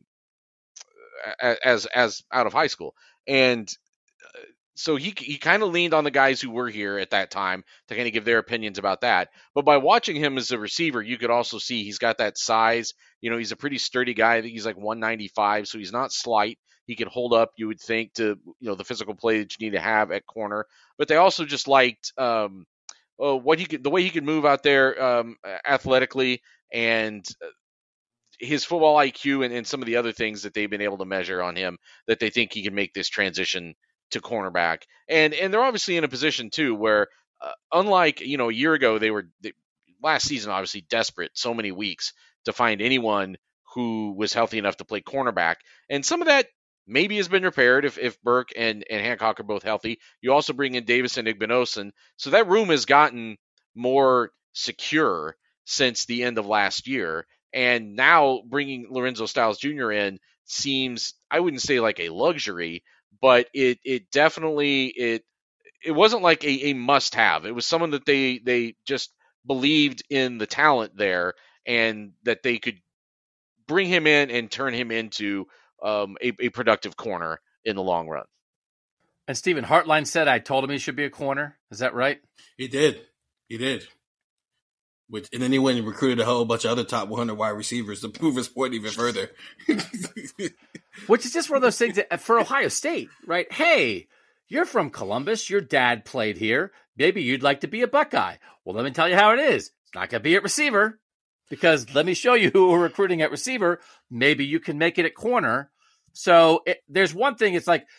as as out of high school. And so he he kind of leaned on the guys who were here at that time to kind of give their opinions about that. But by watching him as a receiver, you could also see he's got that size. You know, he's a pretty sturdy guy. I think he's like one ninety-five, so he's not slight. He can hold up, you would think, to, you know, the physical play that you need to have at corner. But they also just liked um, uh, what he could, the way he could move out there um, athletically, and his football I Q and, and some of the other things that they've been able to measure on him, that they think he can make this transition to cornerback. And and they're obviously in a position too where uh, unlike, you know, a year ago, they were they, last season obviously desperate so many weeks to find anyone who was healthy enough to play cornerback. And some of that maybe has been repaired if, if Burke and, and Hancock are both healthy. You also bring in Davis and Igbinosun. So that room has gotten more secure since the end of last year. And now bringing Lorenzo Styles Junior in seems, I wouldn't say like a luxury, but it it definitely it it wasn't like a, a must have. It was someone that they they just believed in the talent there, and that they could bring him in and turn him into um, a, a productive corner in the long run. And Stephen Hartline said, I told him he should be a corner. Is that right? He did. He did. Which, and then he went and recruited a whole bunch of other top one hundred wide receivers to prove his point even further. Which is just one of those things that, for Ohio State, right? Hey, you're from Columbus. Your dad played here. Maybe you'd like to be a Buckeye. Well, let me tell you how it is. It's not going to be at receiver, because let me show you who we're recruiting at receiver. Maybe you can make it at corner. So it, there's one thing. It's like,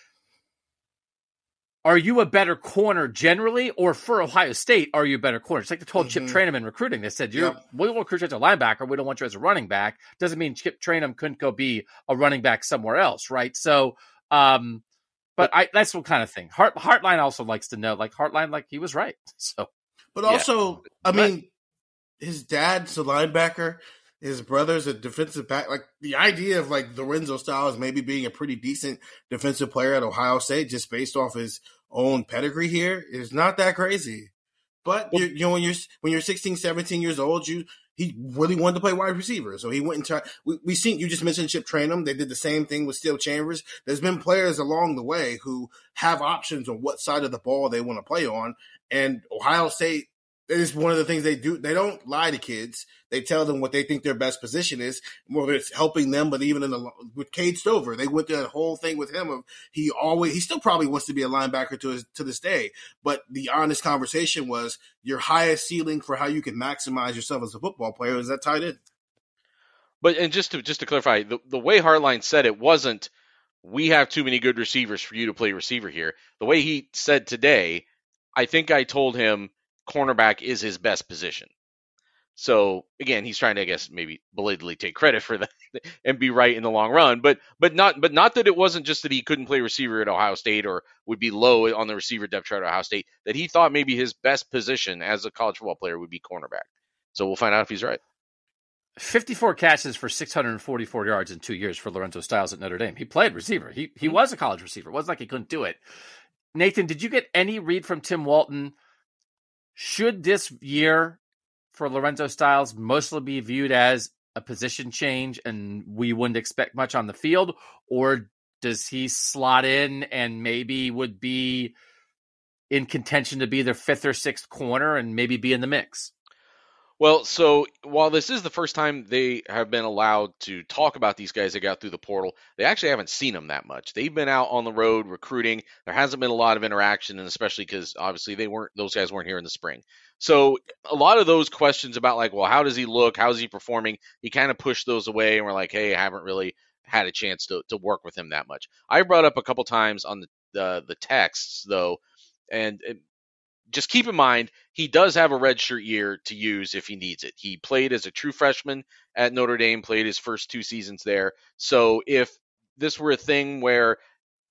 are you a better corner generally, or for Ohio State, are you a better corner? It's like they told mm-hmm. Chip Trainum in recruiting. They said, You're, yep. we won't recruit you as a linebacker. We don't want you as a running back. Doesn't mean Chip Trainum couldn't go be a running back somewhere else, right? So, um, but I, that's what kind of thing. Hart, Hartline also likes to know, like Hartline, like he was right. So, But Yeah. also, I But- mean, his dad's a linebacker. His brother's a defensive back. Like, the idea of, like, Lorenzo Styles maybe being a pretty decent defensive player at Ohio State just based off his own pedigree here is not that crazy. But, you, you know, when you're when you're sixteen, seventeen years old, you he really wanted to play wide receiver. So he went and tried. We, we seen, you just mentioned Chip Trainum. They did the same thing with Steel Chambers. There's been players along the way who have options on what side of the ball they want to play on. And Ohio State, it is one of the things they do. They don't lie to kids. They tell them what they think their best position is, whether it's helping them. But even in the with Cade Stover, they went through that whole thing with him. Of he always he still probably wants to be a linebacker to his, to this day. But the honest conversation was your highest ceiling for how you can maximize yourself as a football player is that tight end. But and just to just to clarify, the the way Hartline said it wasn't we have too many good receivers for you to play receiver here. The way he said today, I think I told him cornerback is his best position. So again, he's trying to, I guess, maybe belatedly take credit for that and be right in the long run. But but not but not that it wasn't just that he couldn't play receiver at Ohio State or would be low on the receiver depth chart at Ohio State. That he thought maybe his best position as a college football player would be cornerback. So we'll find out if he's right. fifty-four catches for six hundred forty-four yards in two years for Lorenzo Styles at Notre Dame. He played receiver. He he was a college receiver. It wasn't like he couldn't do it. Nathan, did you get any read from Tim Walton? Should this year for Lorenzo Styles mostly be viewed as a position change and we wouldn't expect much on the field? Or does he slot in and maybe would be in contention to be their fifth or sixth corner and maybe be in the mix? Well, so while this is the first time they have been allowed to talk about these guys that got through the portal, they actually haven't seen them that much. They've been out on the road recruiting. There hasn't been a lot of interaction, and especially because obviously they weren't; those guys weren't here in the spring. So a lot of those questions about like, well, how does he look? How is he performing? He kind of pushed those away, and we're like, hey, I haven't really had a chance to to work with him that much. I brought up a couple times on the the, the texts though, and. It, Just keep in mind, he does have a redshirt year to use if he needs it. He played as a true freshman at Notre Dame, played his first two seasons there. So if this were a thing where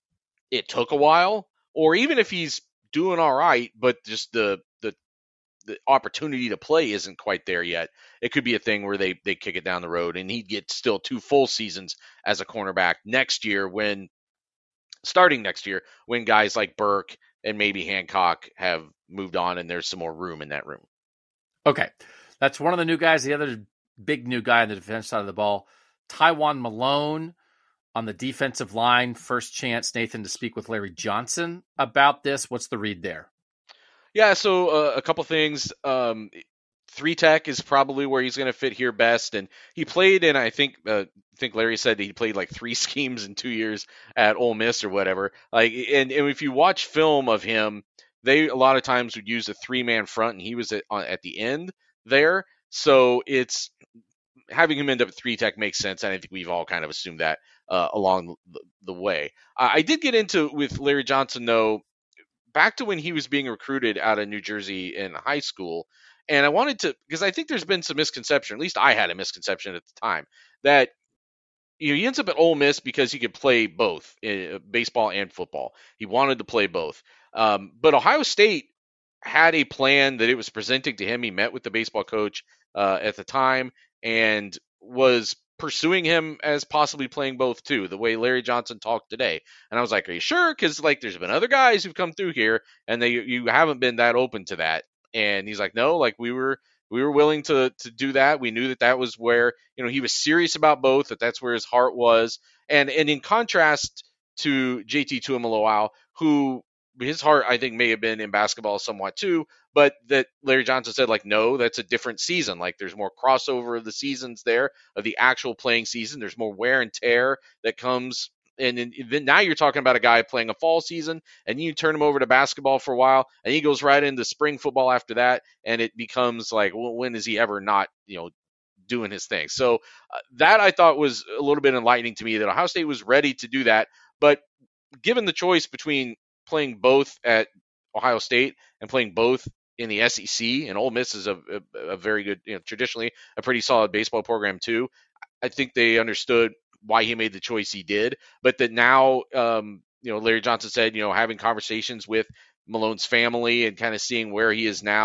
it took a while, or even if he's doing all right, but just the the the opportunity to play isn't quite there yet, it could be a thing where they they kick it down the road, and he'd get still two full seasons as a cornerback next year when starting next year when guys like Burke and maybe Hancock have moved on and there's some more room in that room. Okay. That's one of the new guys. The other big new guy on the defense side of the ball, Tywone Malone on the defensive line. First chance, Nathan, to speak with Larry Johnson about this. What's the read there? Yeah, so uh, a couple things. Um, three tech is probably where he's going to fit here best. And he played in, I think, uh, I think Larry said that he played like three schemes in two years at Ole Miss or whatever. Like, and, and if you watch film of him, they a lot of times would use a three-man front, and he was at, at the end there. So it's having him end up at three tech makes sense. And I think we've all kind of assumed that uh, along the, the way. I, I did get into with Larry Johnson though, back to when he was being recruited out of New Jersey in high school. And I wanted to, because I think there's been some misconception, at least I had a misconception at the time, that you know, he ends up at Ole Miss because he could play both, uh, baseball and football. He wanted to play both. Um, but Ohio State had a plan that it was presenting to him. He met with the baseball coach uh, at the time and was pursuing him as possibly playing both too, the way Larry Johnson talked today. And I was like, are you sure? Because like there's been other guys who've come through here and they you haven't been that open to that. And he's like, no, like we were we were willing to to do that. We knew that that was where, you know, he was serious about both, that that's where his heart was. And and in contrast to J T Tuimoloau, who his heart, I think, may have been in basketball somewhat too, but that Larry Johnson said, like, no, that's a different season. Like, there's more crossover of the seasons there, of the actual playing season. There's more wear and tear that comes. And then now you're talking about a guy playing a fall season, and you turn him over to basketball for a while, and he goes right into spring football after that, and it becomes like, well, when is he ever not, you know, doing his thing? So uh, that I thought was a little bit enlightening to me, that Ohio State was ready to do that. But given the choice between playing both at Ohio State and playing both in the S E C, and Ole Miss is a, a, a very good, you know, traditionally a pretty solid baseball program too, I think they understood why he made the choice he did. But that now, um, you know, Larry Johnson said, you know, having conversations with Malone's family and kind of seeing where he is now,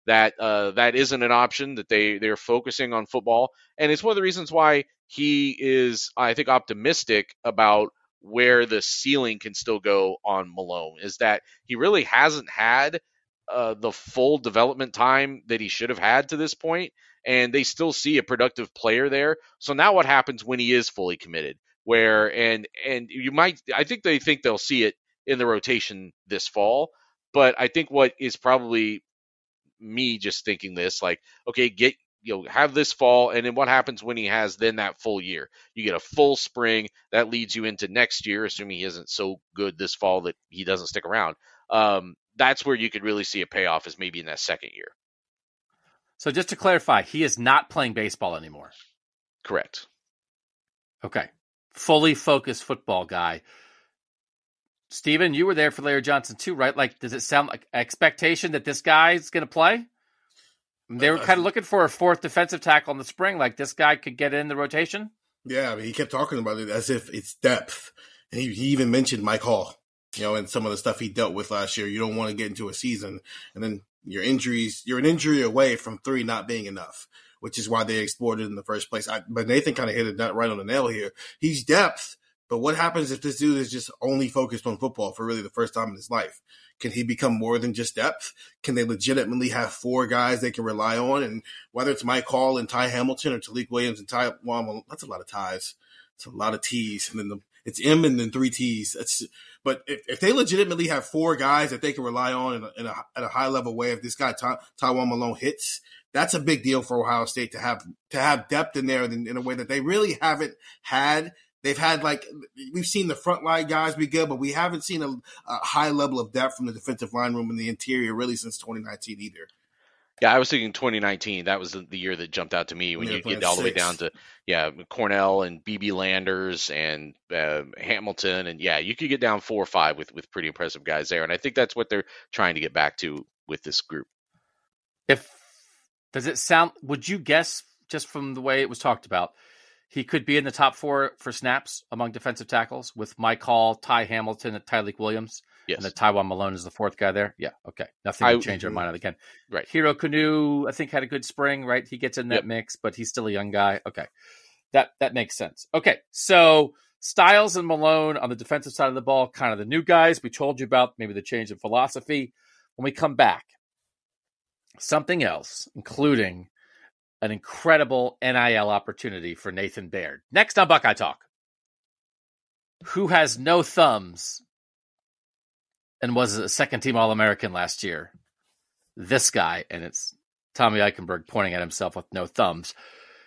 that uh, that isn't an option, that they, they're focusing on football. And it's one of the reasons why he is, I think, optimistic about where the ceiling can still go on Malone, is that he really hasn't had uh, the full development time that he should have had to this point, and they still see a productive player there. So now what happens when he is fully committed? Where and and you might, I think they think they'll see it in the rotation this fall, but I think what is probably me just thinking this, like, okay, get, you know, have this fall, and then what happens when he has then that full year? You get a full spring that leads you into next year, assuming he isn't so good this fall that he doesn't stick around. Um, that's where you could really see a payoff, is maybe in that second year. So just to clarify, he is not playing baseball anymore. Correct. Okay. Fully focused football guy. Steven, you were there for Larry Johnson too, right? Like, does it sound like expectation that this guy's going to play? They were kind of looking for a fourth defensive tackle in the spring. Like, this guy could get in the rotation? Yeah, I mean, he kept talking about it as if it's depth. And he, he even mentioned Mike Hall, you know, and some of the stuff he dealt with last year. You don't want to get into a season, and then your injuries, you're an injury away from three not being enough, which is why they explored it in the first place. I, but Nathan kind of hit it right on the nail here. He's depth, but what happens if this dude is just only focused on football for really the first time in his life? Can he become more than just depth? Can they legitimately have four guys they can rely on? And whether it's Mike Hall and Ty Hamilton or Talik Williams and Ty, well, that's a lot of ties. It's a lot of T's. And then the, it's M and then three T's. That's, but if, if they legitimately have four guys that they can rely on in a, in a, at a high level way, if this guy Ty, Tywone Malone hits, that's a big deal for Ohio State to have to have depth in there in, in a way that they really haven't had. They've had, like, we've seen the front line guys be good, but we haven't seen a, a high level of depth from the defensive line room in the interior really since twenty nineteen either. Yeah, I was thinking twenty nineteen. That was the, the year that jumped out to me when you get all the way down to, yeah, Cornell and B B Landers and uh, Hamilton. And, yeah, you could get down four or five with, with pretty impressive guys there. And I think that's what they're trying to get back to with this group. If does it sound, would you guess, just from the way it was talked about, he could be in the top four for snaps among defensive tackles with Mike Hall, Ty Hamilton, and Tyleik Williams? Yes. And the Tywone Malone is the fourth guy there? Yeah, okay. Nothing to change our mind on again. Right. Hero Kanu, I think, had a good spring, right? He gets in that yep. mix, but he's still a young guy. Okay. That that makes sense. Okay, so Styles and Malone on the defensive side of the ball, kind of the new guys. We told you about maybe the change in philosophy. When we come back, something else, including an incredible N I L opportunity for Nathan Baird. Next on Buckeye Talk. Who has no thumbs and was a second-team All-American last year? This guy, and it's Tommy Eichenberg pointing at himself with no thumbs.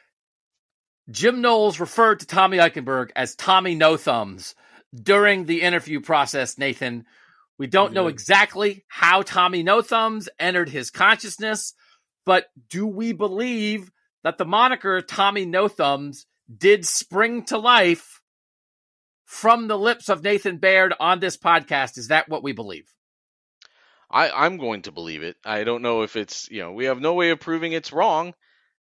Jim Knowles referred to Tommy Eichenberg as Tommy No Thumbs during the interview process, Nathan. We don't know exactly how Tommy No Thumbs entered his consciousness, but do we believe that the moniker Tommy No Thumbs did spring to life from the lips of Nathan Baird on this podcast? Is that what we believe? I, I'm going to believe it. I don't know if it's, you know, we have no way of proving it's wrong.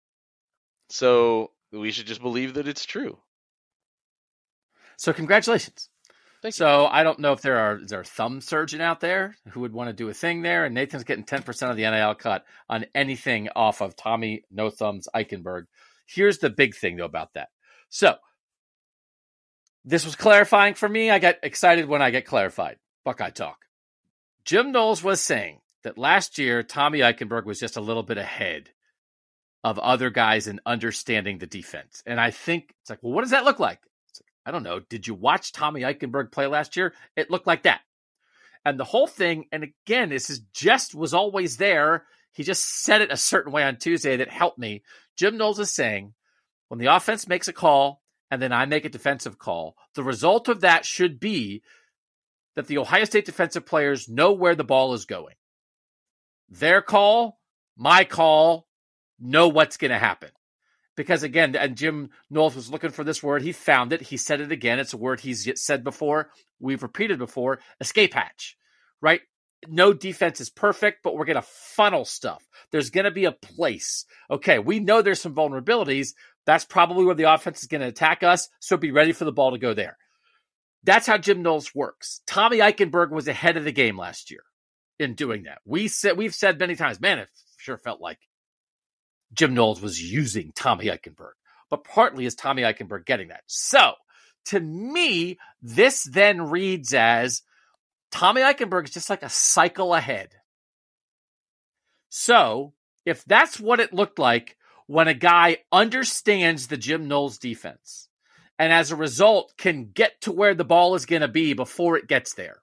So we should just believe that it's true. So congratulations. Thank so you. I don't know if there are, is there a thumb surgeon out there who would want to do a thing there? And Nathan's getting ten percent of the N I L cut on anything off of Tommy No Thumbs Eichenberg. Here's the big thing, though, about that. So this was clarifying for me. I got excited when I get clarified. Buckeye Talk. Jim Knowles was saying that last year, Tommy Eichenberg was just a little bit ahead of other guys in understanding the defense. And I think it's like, well, what does that look like? It's like, I don't know. Did you watch Tommy Eichenberg play last year? It looked like that. And the whole thing, and again, this is just was always there. He just said it a certain way on Tuesday that helped me. Jim Knowles is saying, when the offense makes a call and then I make a defensive call, the result of that should be that the Ohio State defensive players know where the ball is going. Their call, my call, know what's going to happen. Because again, and Jim Knowles was looking for this word. He found it. He said it again. It's a word he's said before. We've repeated before. Escape hatch, right? No defense is perfect, but we're going to funnel stuff. There's going to be a place. Okay, we know there's some vulnerabilities. That's probably where the offense is going to attack us, so be ready for the ball to go there. That's how Jim Knowles works. Tommy Eichenberg was ahead of the game last year in doing that. We said, we've said many times, man, if sure felt like Jim Knowles was using Tommy Eichenberg, but partly is Tommy Eichenberg getting that. So to me, this then reads as Tommy Eichenberg is just like a cycle ahead. So if that's what it looked like when a guy understands the Jim Knowles defense and as a result can get to where the ball is going to be before it gets there.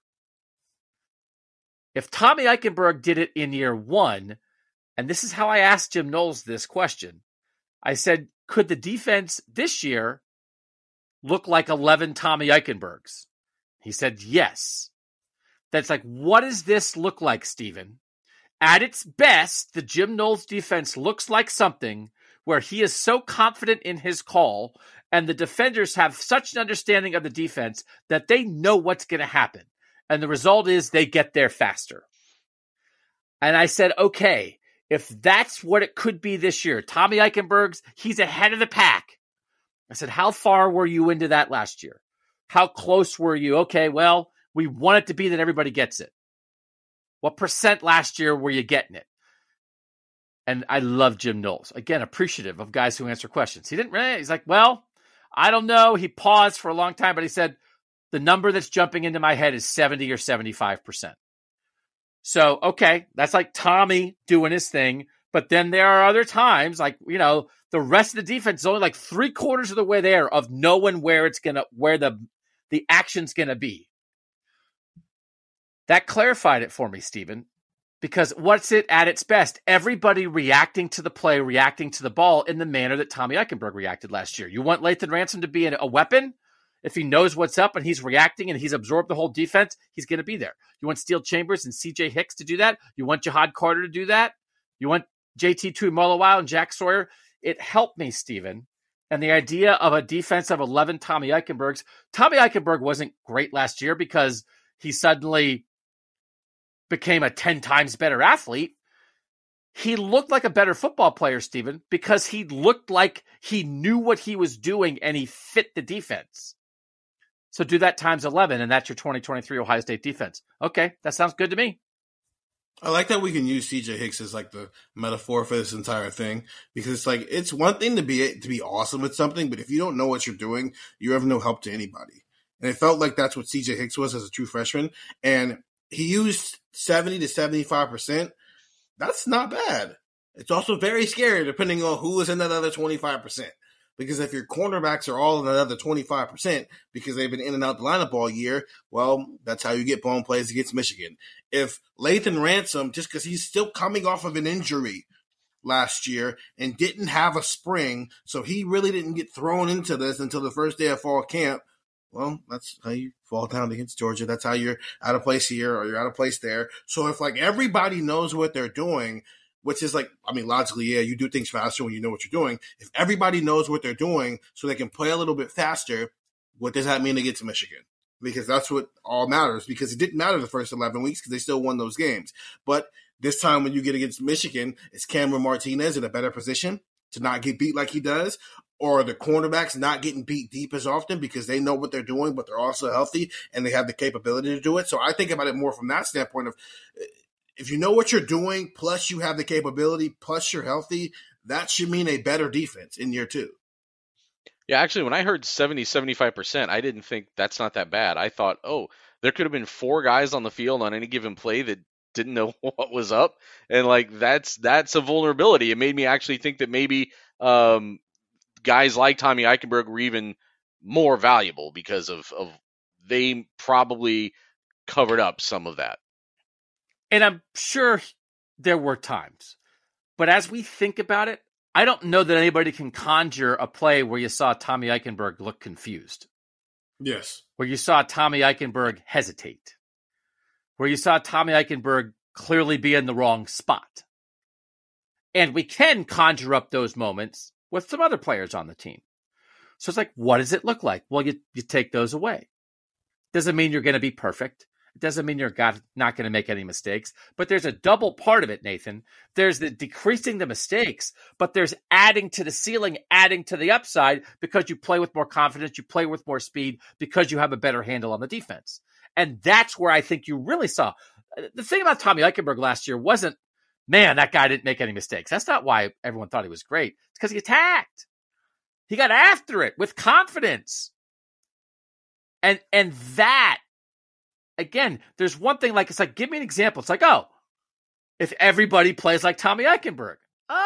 If Tommy Eichenberg did it in year one, and this is how I asked Jim Knowles this question, I said, could the defense this year look like eleven Tommy Eichenbergs? He said, yes. That's like, what does this look like, Stephen? At its best, the Jim Knowles defense looks like something where he is so confident in his call and the defenders have such an understanding of the defense that they know what's going to happen. And the result is they get there faster. And I said, okay, if that's what it could be this year, Tommy Eichenberg's, he's ahead of the pack. I said, how far were you into that last year? How close were you? Okay, well, we want it to be that everybody gets it. What percent last year were you getting it? And I love Jim Knowles. Again, appreciative of guys who answer questions. He didn't really, he's like, well, I don't know. He paused for a long time, but he said, the number that's jumping into my head is seventy or seventy-five percent. So, okay, that's like Tommy doing his thing. But then there are other times, like, you know, the rest of the defense is only like three quarters of the way there of knowing where it's going to, where the, the action's going to be. That clarified it for me, Stephen, because what's it at its best? Everybody reacting to the play, reacting to the ball in the manner that Tommy Eichenberg reacted last year. You want Lathan Ransom to be a weapon? If he knows what's up and he's reacting and he's absorbed the whole defense, he's going to be there. You want Steele Chambers and C J Hicks to do that? You want Jihad Carter to do that? You want J T Tuimoloau and Jack Sawyer? It helped me, Stephen. And the idea of a defense of eleven Tommy Eichenbergs. Tommy Eichenberg wasn't great last year because he suddenly became a ten times better athlete. He looked like a better football player, Stephen, because he looked like he knew what he was doing and he fit the defense. So do that times eleven, and that's your twenty twenty-three Ohio State defense. Okay, that sounds good to me. I like that we can use C J Hicks as like the metaphor for this entire thing, because it's like, it's one thing to be to be awesome at something, but if you don't know what you're doing, you're of no help to anybody. And it felt like that's what C J Hicks was as a true freshman. And he used seventy to seventy-five percent. That's not bad. It's also very scary depending on who is in that other twenty-five percent. Because if your cornerbacks are all in another twenty-five percent because they've been in and out the lineup all year, well, that's how you get blown plays against Michigan. If Lathan Ransom, just because he's still coming off of an injury last year and didn't have a spring, so he really didn't get thrown into this until the first day of fall camp, well, that's how you fall down against Georgia. That's how you're out of place here or you're out of place there. So if like everybody knows what they're doing, which is like, I mean, logically, yeah, you do things faster when you know what you're doing. If everybody knows what they're doing so they can play a little bit faster, what does that mean against Michigan? Because that's what all matters, because it didn't matter the first eleven weeks because they still won those games. But this time when you get against Michigan, is Cameron Martinez in a better position to not get beat like he does? Or are the cornerbacks not getting beat deep as often because they know what they're doing, but they're also healthy and they have the capability to do it? So I think about it more from that standpoint of, if you know what you're doing, plus you have the capability, plus you're healthy, that should mean a better defense in year two. Yeah, actually, when I heard seventy, seventy-five percent, I didn't think that's not that bad. I thought, oh, there could have been four guys on the field on any given play that didn't know what was up. And, like, that's that's a vulnerability. It made me actually think that maybe um, guys like Tommy Eichenberg were even more valuable because of, of they probably covered up some of that. And I'm sure there were times. But as we think about it, I don't know that anybody can conjure a play where you saw Tommy Eichenberg look confused. Yes. Where you saw Tommy Eichenberg hesitate. Where you saw Tommy Eichenberg clearly be in the wrong spot. And we can conjure up those moments with some other players on the team. So it's like, what does it look like? Well, you, you take those away. Doesn't mean you're going to be perfect. It doesn't mean you're got, not going to make any mistakes, but there's a double part of it, Nathan. There's the decreasing the mistakes, but there's adding to the ceiling, adding to the upside because you play with more confidence, you play with more speed because you have a better handle on the defense. And that's where I think you really saw. The thing about Tommy Eichenberg last year wasn't man, that guy didn't make any mistakes. That's not why everyone thought he was great. It's because he attacked. He got after it with confidence. And and that, again, there's one thing, like, it's like, give me an example. It's like, oh, if everybody plays like Tommy Eichenberg.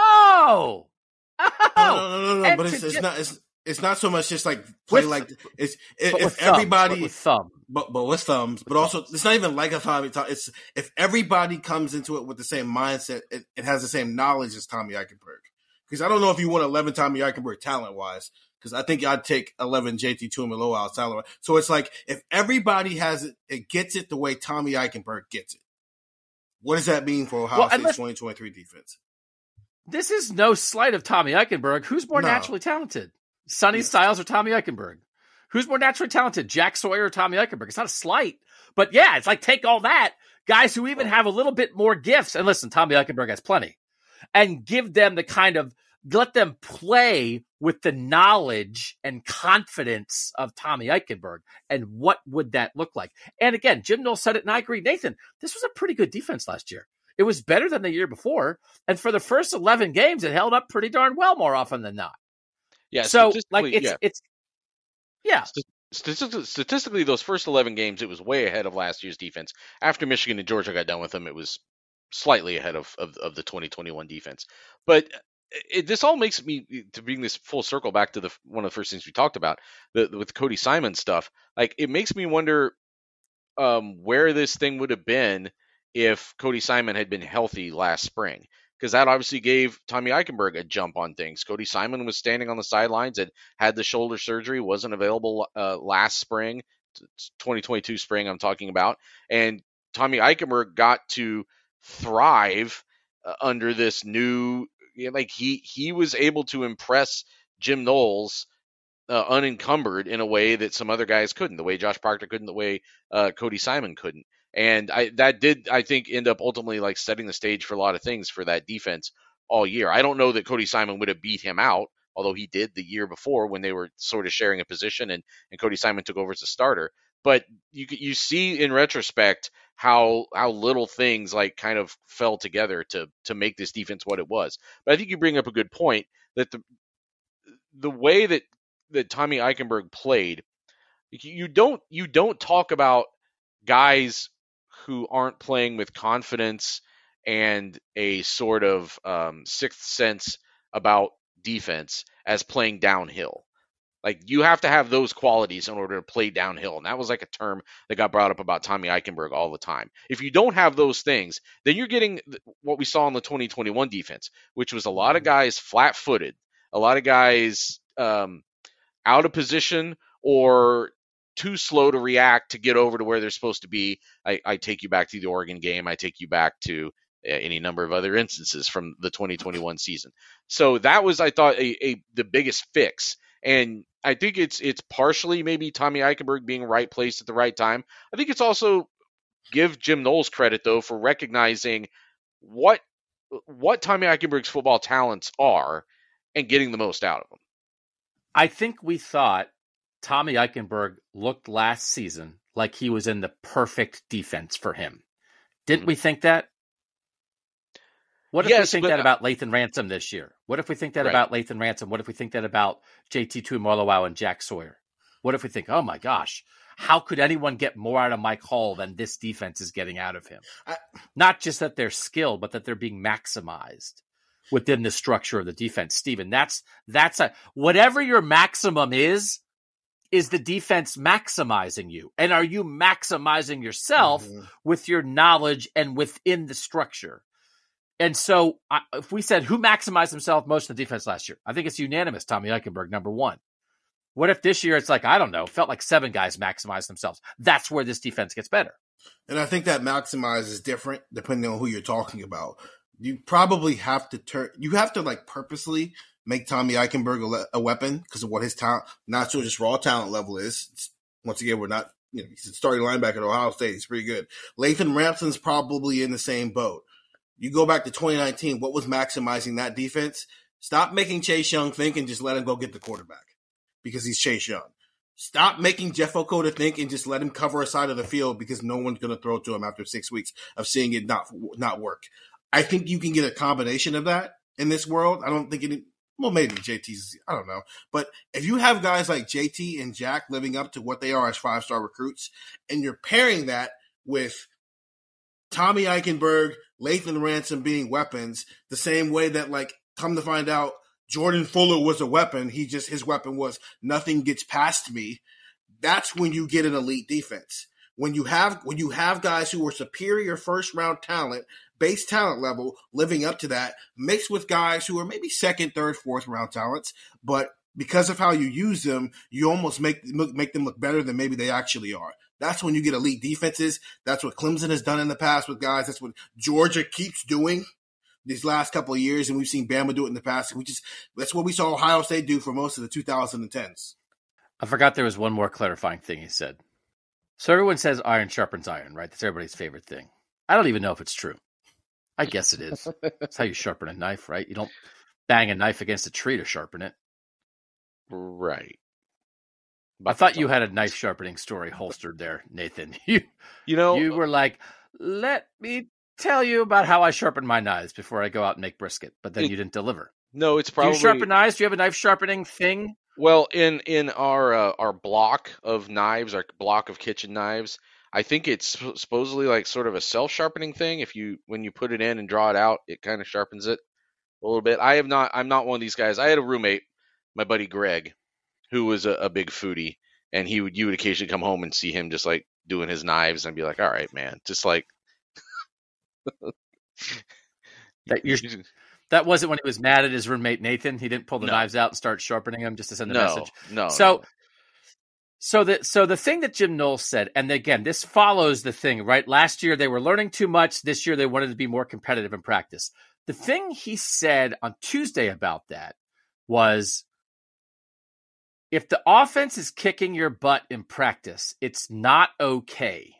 Oh! Oh! No, no, no, no, no. But it's, it's just, not it's it's not so much just like play with, like it's if if thumbs, everybody but with thumb. But but with thumbs, but also it's not even like a Tommy. It's if everybody comes into it with the same mindset, it, it has the same knowledge as Tommy Eichenberg. Because I don't know if you want eleven Tommy Eichenberg talent wise. Because I think I'd take eleven J T Tuimoloau talent. So it's like if everybody has it, it gets it the way Tommy Eichenberg gets it. What does that mean for Ohio well, State's twenty twenty-three defense? This is no slight of Tommy Eichenberg. Who's more no. naturally talented? Sonny yes. Styles or Tommy Eichenberg? Who's more naturally talented, Jack Sawyer or Tommy Eichenberg? It's not a slight. But yeah, it's like take all that, guys who even have a little bit more gifts. And listen, Tommy Eichenberg has plenty. And give them the kind of, let them play with the knowledge and confidence of Tommy Eichenberg. And what would that look like? And again, Jim Knowles said it, and I agree. Nathan, this was a pretty good defense last year. It was better than the year before. And for the first eleven games, it held up pretty darn well more often than not. Yeah. So, like, it's, yeah. it's, yeah. Statistically, statistically, those first eleven games, it was way ahead of last year's defense. After Michigan and Georgia got done with them, it was slightly ahead of, of, of the twenty twenty-one defense. But it, this all makes me, to bring this full circle back to the one of the first things we talked about, the, with the Cody Simon stuff, like, it makes me wonder um, where this thing would have been if Cody Simon had been healthy last spring. Because that obviously gave Tommy Eichenberg a jump on things. Cody Simon was standing on the sidelines and had the shoulder surgery, wasn't available uh, last spring, twenty twenty-two spring I'm talking about. And Tommy Eichenberg got to thrive uh, under this new, you know, like he he was able to impress Jim Knowles uh, unencumbered in a way that some other guys couldn't, the way Josh Proctor couldn't, the way uh, Cody Simon couldn't. And I, that did, I think, end up ultimately like setting the stage for a lot of things for that defense all year. I don't know that Cody Simon would have beat him out, although he did the year before when they were sort of sharing a position and, and Cody Simon took over as a starter. But you you see in retrospect how how little things like kind of fell together to to make this defense what it was. But I think you bring up a good point that the the way that that Tommy Eichenberg played, you don't you don't talk about guys who aren't playing with confidence and a sort of um, sixth sense about defense as playing downhill. Like, you have to have those qualities in order to play downhill. And that was like a term that got brought up about Tommy Eichenberg all the time. If you don't have those things, then you're getting what we saw in the twenty twenty-one defense, which was a lot of guys flat-footed, a lot of guys um, out of position or too slow to react to get over to where they're supposed to be. I, I take you back to the Oregon game. I take you back to uh, any number of other instances from the twenty twenty-one season. So that was, I thought, a, a the biggest fix. And I think it's it's partially maybe Tommy Eichenberg being right place at the right time. I think it's also give Jim Knowles credit, though, for recognizing what what Tommy Eichenberg's football talents are and getting the most out of them. I think we thought Tommy Eichenberg looked last season like he was in the perfect defense for him. Didn't mm-hmm. we think that? What if yes, we think but, that about Lathan Ransom this year? What if we think that right. about Lathan Ransom? What if we think that about J T Tuimoloau and Jack Sawyer? What if we think, oh my gosh, how could anyone get more out of Mike Hall than this defense is getting out of him? I, Not just that they're skilled, but that they're being maximized within the structure of the defense. Steven, that's that's a whatever your maximum is, is the defense maximizing you? And are you maximizing yourself mm-hmm. with your knowledge and within the structure? And so I, if we said who maximized himself most in the defense last year, I think it's unanimous, Tommy Eichenberg, number one. What if this year it's like, I don't know, felt like seven guys maximized themselves? That's where this defense gets better. And I think that maximize is different depending on who you're talking about. You probably have to turn, you have to like purposely make Tommy Eichenberg a, le- a weapon because of what his talent, not so just raw talent level is. It's, once again, we're not, you know, he's a starting linebacker at Ohio State. He's pretty good. Lathan Ransom's probably in the same boat. You go back to twenty nineteen, what was maximizing that defense? Stop making Chase Young think and just let him go get the quarterback because he's Chase Young. Stop making Jeff Okudah think and just let him cover a side of the field because no one's going to throw to him after six weeks of seeing it not not work. I think you can get a combination of that in this world. I don't think it. Well, maybe J T's, I don't know. But if you have guys like J T and Jack living up to what they are as five-star recruits, and you're pairing that with Tommy Eichenberg, Lathan Ransom being weapons, the same way that, like, come to find out, Jordan Fuller was a weapon. He just, his weapon was nothing gets past me. That's when you get an elite defense. When you have, when you have guys who are superior first-round talent, base talent level, living up to that, mixed with guys who are maybe second, third, fourth round talents, but because of how you use them, you almost make make them look better than maybe they actually are. That's when you get elite defenses. That's what Clemson has done in the past with guys. That's what Georgia keeps doing these last couple of years, and we've seen Bama do it in the past. We just that's what we saw Ohio State do for most of the two thousand tens. I forgot there was one more clarifying thing he said. So everyone says iron sharpens iron, right? That's everybody's favorite thing. I don't even know if it's true. I guess it is. That's how you sharpen a knife, right? You don't bang a knife against a tree to sharpen it. Right. But I thought you had a knife sharpening story holstered there, Nathan. You, you know, you were like, let me tell you about how I sharpen my knives before I go out and make brisket. But then it, you didn't deliver. No, it's probably. Do you sharpen knives? Do you have a knife sharpening thing? Well, in in our uh, our block of knives, our block of kitchen knives, I think it's supposedly like sort of a self-sharpening thing. If you when you put it in and draw it out, it kind of sharpens it a little bit. I have not. I'm not one of these guys. I had a roommate, my buddy Greg, who was a, a big foodie, and he would you would occasionally come home and see him just like doing his knives, and be like, "All right, man, just like." that you're. That wasn't when he was mad at his roommate Nathan. He didn't pull the no. knives out and start sharpening them just to send a no, message. No. So. No. So the so the thing that Jim Knowles said, and again, this follows the thing, right? Last year they were learning too much. This year they wanted to be more competitive in practice. The thing he said on Tuesday about that was, if the offense is kicking your butt in practice, it's not okay.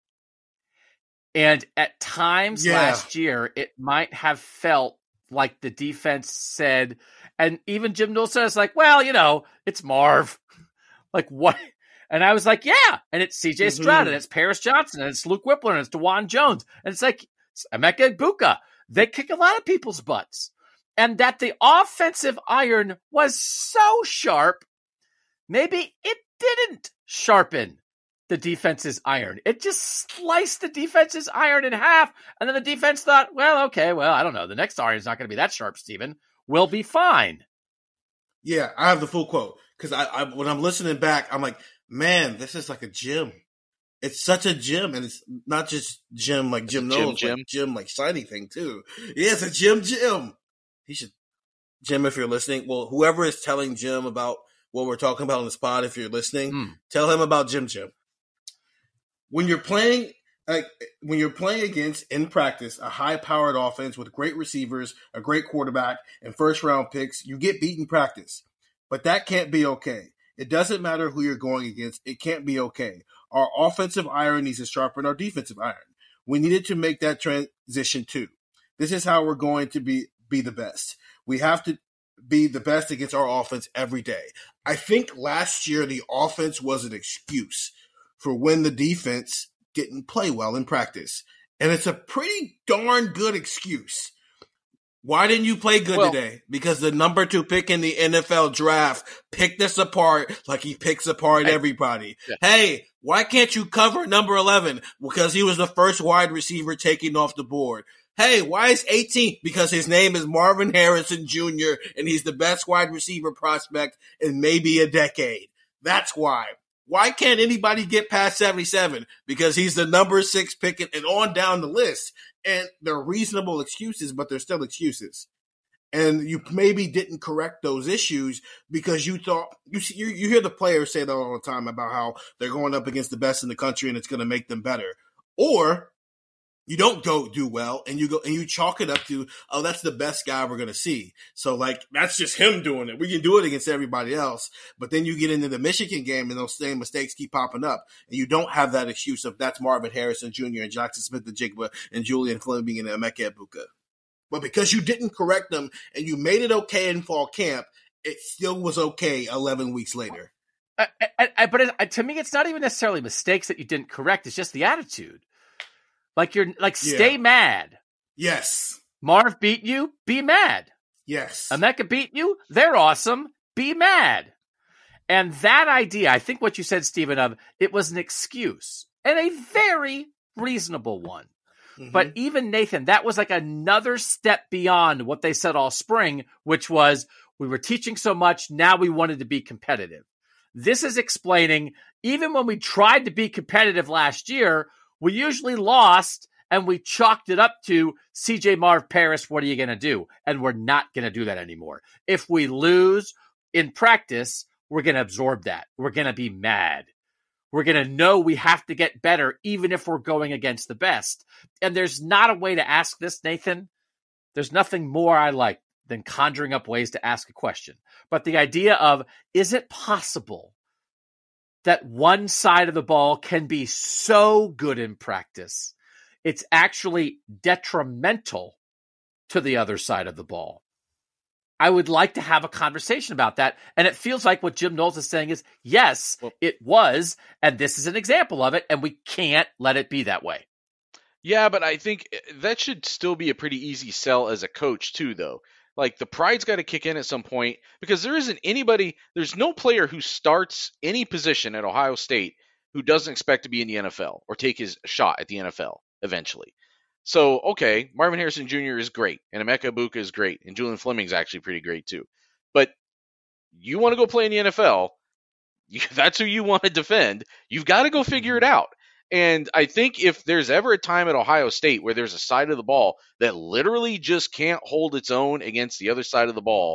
And at times yeah. last year, it might have felt like the defense said, and even Jim Knowles says, like, well, you know, it's Marv. Like, what? And I was like, yeah. And it's C J mm-hmm. Stroud, and it's Paris Johnson, and it's Luke Whippler, and it's DeJuan Jones. And it's like Emeka Egbuka. They kick a lot of people's butts. And that the offensive iron was so sharp, maybe it didn't sharpen the defense's iron. It just sliced the defense's iron in half. And then the defense thought, well, okay, well, I don't know. The next iron's not going to be that sharp, Steven. We'll be fine. Yeah, I have the full quote. Because I, I, when I'm listening back, I'm like, man, this is like a gym. It's such a gym. And it's not just gym like Jim Knowles, gym, like gym like shiny thing, too. Yeah, it's a gym gym. He should, Jim, if you're listening, well, whoever is telling Jim about what we're talking about on the spot, if you're listening, mm. tell him about Jim Jim. When you're playing, like when you're playing against in practice a high-powered offense with great receivers, a great quarterback, and first-round picks, you get beat in practice. But that can't be okay. It doesn't matter who you're going against. It can't be okay. Our offensive iron needs to sharpen our defensive iron. We needed to make that transition too. This is how we're going to be be the best. We have to be the best against our offense every day. I think last year the offense was an excuse for when the defense didn't play well in practice. And it's a pretty darn good excuse. Why didn't you play good well, today? Because the number two pick in the N F L draft picked us apart like he picks apart everybody. Yeah. Hey, why can't you cover number eleven? Because he was the first wide receiver taken off the board. Hey, why is eighteen? Because his name is Marvin Harrison Junior and he's the best wide receiver prospect in maybe a decade. That's why. Why can't anybody get past seventy-seven? Because he's the number six pick and on down the list. And they're reasonable excuses, but they're still excuses. And you maybe didn't correct those issues because you thought you see, you, you hear the players say that all the time about how they're going up against the best in the country and it's going to make them better. Or you don't go do well and you go and you chalk it up to, oh, that's the best guy we're going to see. So like, that's just him doing it. We can do it against everybody else. But then you get into the Michigan game and those same mistakes keep popping up. And you don't have that excuse of that's Marvin Harrison Junior and Jackson Smith-Njigba and Julian Fleming and Emeka Egbuka. But because you didn't correct them and you made it okay in fall camp, it still was okay eleven weeks later. I, I, I, but it, to me, it's not even necessarily mistakes that you didn't correct. It's just the attitude. Like you're like, stay yeah. mad. Yes. Marv beat you, be mad. Yes. Emeka beat you, they're awesome, be mad. And that idea, I think what you said, Stephen, of it was an excuse and a very reasonable one. Mm-hmm. But even Nathan, that was like another step beyond what they said all spring, which was we were teaching so much, now we wanted to be competitive. This is explaining, even when we tried to be competitive last year, we usually lost and we chalked it up to C J Marv Paris, what are you going to do? And we're not going to do that anymore. If we lose in practice, we're going to absorb that. We're going to be mad. We're going to know we have to get better, even if we're going against the best. And there's not a way to ask this, Nathan. There's nothing more I like than conjuring up ways to ask a question. But the idea of, is it possible that one side of the ball can be so good in practice, it's actually detrimental to the other side of the ball? I would like to have a conversation about that. And it feels like what Jim Knowles is saying is, yes, well, it was, and this is an example of it, and we can't let it be that way. Yeah, but I think that should still be a pretty easy sell as a coach too, though. Like, the pride's got to kick in at some point, because there isn't anybody, there's no player who starts any position at Ohio State who doesn't expect to be in the N F L or take his shot at the N F L eventually. So, okay, Marvin Harrison Junior is great, and Emeka Egbuka is great, and Julian Fleming's actually pretty great too. But you want to go play in the N F L, you, that's who you want to defend. You've got to go figure it out. And I think if there's ever a time at Ohio State where there's a side of the ball that literally just can't hold its own against the other side of the ball,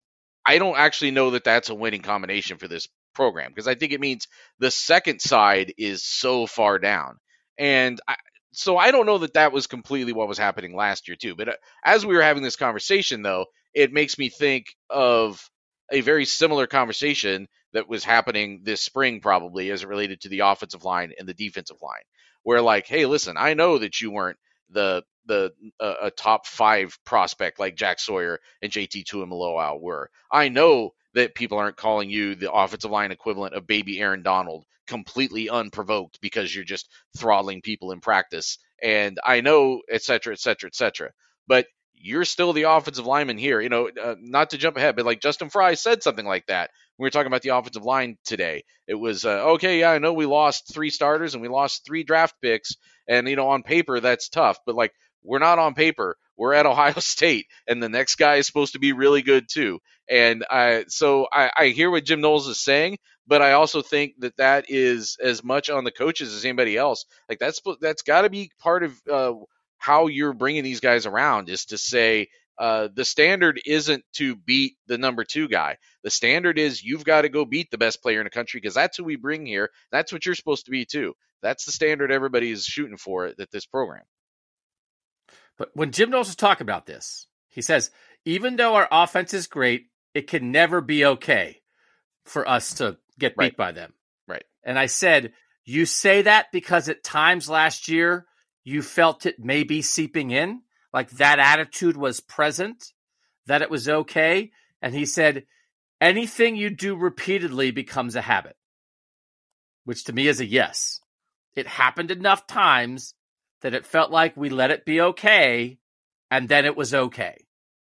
I don't actually know that that's a winning combination for this program, because I think it means the second side is so far down. And I, so I don't know that that was completely what was happening last year too. But uh, as we were having this conversation, though, it makes me think of a very similar conversation that was happening this spring, probably as it related to the offensive line and the defensive line, where like, hey, listen, I know that you weren't the the uh, a top five prospect like Jack Sawyer and J T Tuimoloau were. I know that people aren't calling you the offensive line equivalent of baby Aaron Donald completely unprovoked because you're just throttling people in practice. And I know, et cetera, et cetera, et cetera. But you're still the offensive lineman here. You know, uh, not to jump ahead, but like Justin Fry said something like that when we were talking about the offensive line today. It was, uh, okay, yeah, I know we lost three starters and we lost three draft picks. And, you know, on paper, that's tough. But, like, we're not on paper. We're at Ohio State, and the next guy is supposed to be really good too. And I, so I, I hear what Jim Knowles is saying, but I also think that that is as much on the coaches as anybody else. Like, that's that's got to be part of uh, how you're bringing these guys around, is to say uh, the standard isn't to beat the number two guy. The standard is you've got to go beat the best player in the country, because that's who we bring here. That's what you're supposed to be too. That's the standard everybody is shooting for at this program. But when Jim Knowles was talking about this, he says, even though our offense is great, it can never be okay for us to get beat right. by them. Right. And I said, you say that because at times last year you felt it maybe seeping in, like that attitude was present, that it was okay. And he said, anything you do repeatedly becomes a habit, which to me is a yes. It happened enough times that it felt like we let it be okay, and then it was okay.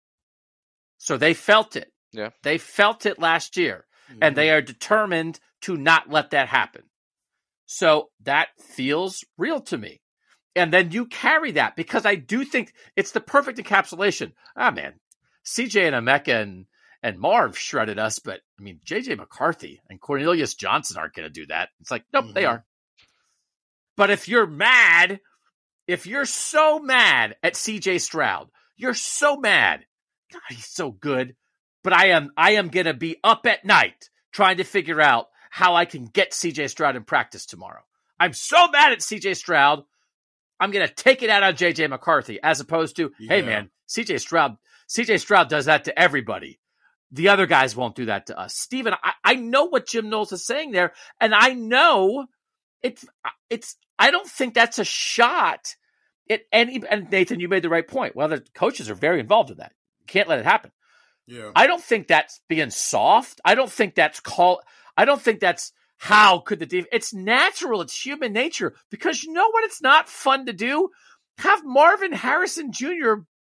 So they felt it. Yeah. They felt it last year, mm-hmm. and they are determined to not let that happen. So that feels real to me. And then you carry that, because I do think it's the perfect encapsulation. Ah, man, C J and Emeka and, and Marv shredded us, but, I mean, J J McCarthy and Cornelius Johnson aren't going to do that. It's like, nope, mm-hmm. they are. But if you're mad... If you're so mad at C J Stroud, you're so mad. God, he's so good. But I am I am going to be up at night trying to figure out how I can get C J Stroud in practice tomorrow. I'm so mad at C J Stroud, I'm going to take it out on J J McCarthy, as opposed to, yeah. hey, man, C J Stroud, C J Stroud does that to everybody. The other guys won't do that to us. Steven, I, I know what Jim Knowles is saying there, and I know it's it's. I don't think that's a shot at any. And Nathan, you made the right point. Well, the coaches are very involved in that. You can't let it happen. Yeah. I don't think that's being soft. I don't think that's call. I don't think that's how could the def- It's natural. It's human nature, because you know what? It's not fun to do. Have Marvin Harrison Junior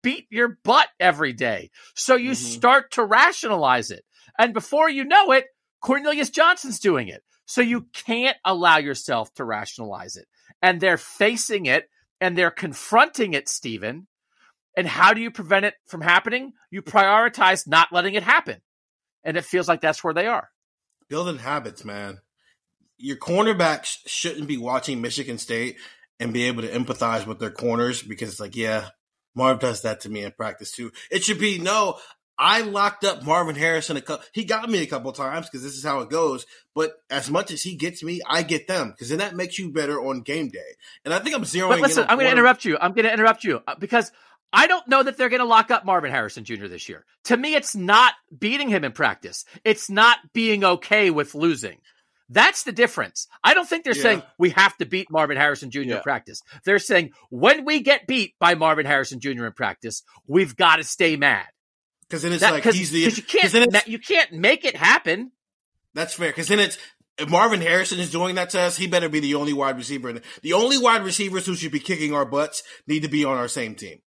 beat your butt every day. So you Mm-hmm. start to rationalize it. And before you know it, Cornelius Johnson's doing it. So you can't allow yourself to rationalize it. And they're facing it and they're confronting it, Stephen. And how do you prevent it from happening? You prioritize not letting it happen. And it feels like that's where they are. Building habits, man. Your cornerbacks shouldn't be watching Michigan State and be able to empathize with their corners because it's like, yeah, Marv does that to me in practice too. It should be, no, I locked up Marvin Harrison. A couple, he got me a couple times because this is how it goes. But as much as he gets me, I get them because then that makes you better on game day. And I think I'm zeroing But listen, in on I'm going to corner- interrupt you. I'm going to interrupt you uh, because I don't know that they're going to lock up Marvin Harrison Junior this year. To me, it's not beating him in practice. It's not being okay with losing. That's the difference. I don't think they're Yeah. saying we have to beat Marvin Harrison Junior Yeah. in practice. They're saying when we get beat by Marvin Harrison Junior in practice, we've got to stay mad. Because then it's That, like cause, he's the 'cause you 'cause can't then it's- ma- you can't make it happen. That's fair. Because then it's if Marvin Harrison is doing that to us, he better be the only wide receiver. In the, the only wide receivers who should be kicking our butts need to be on our same team.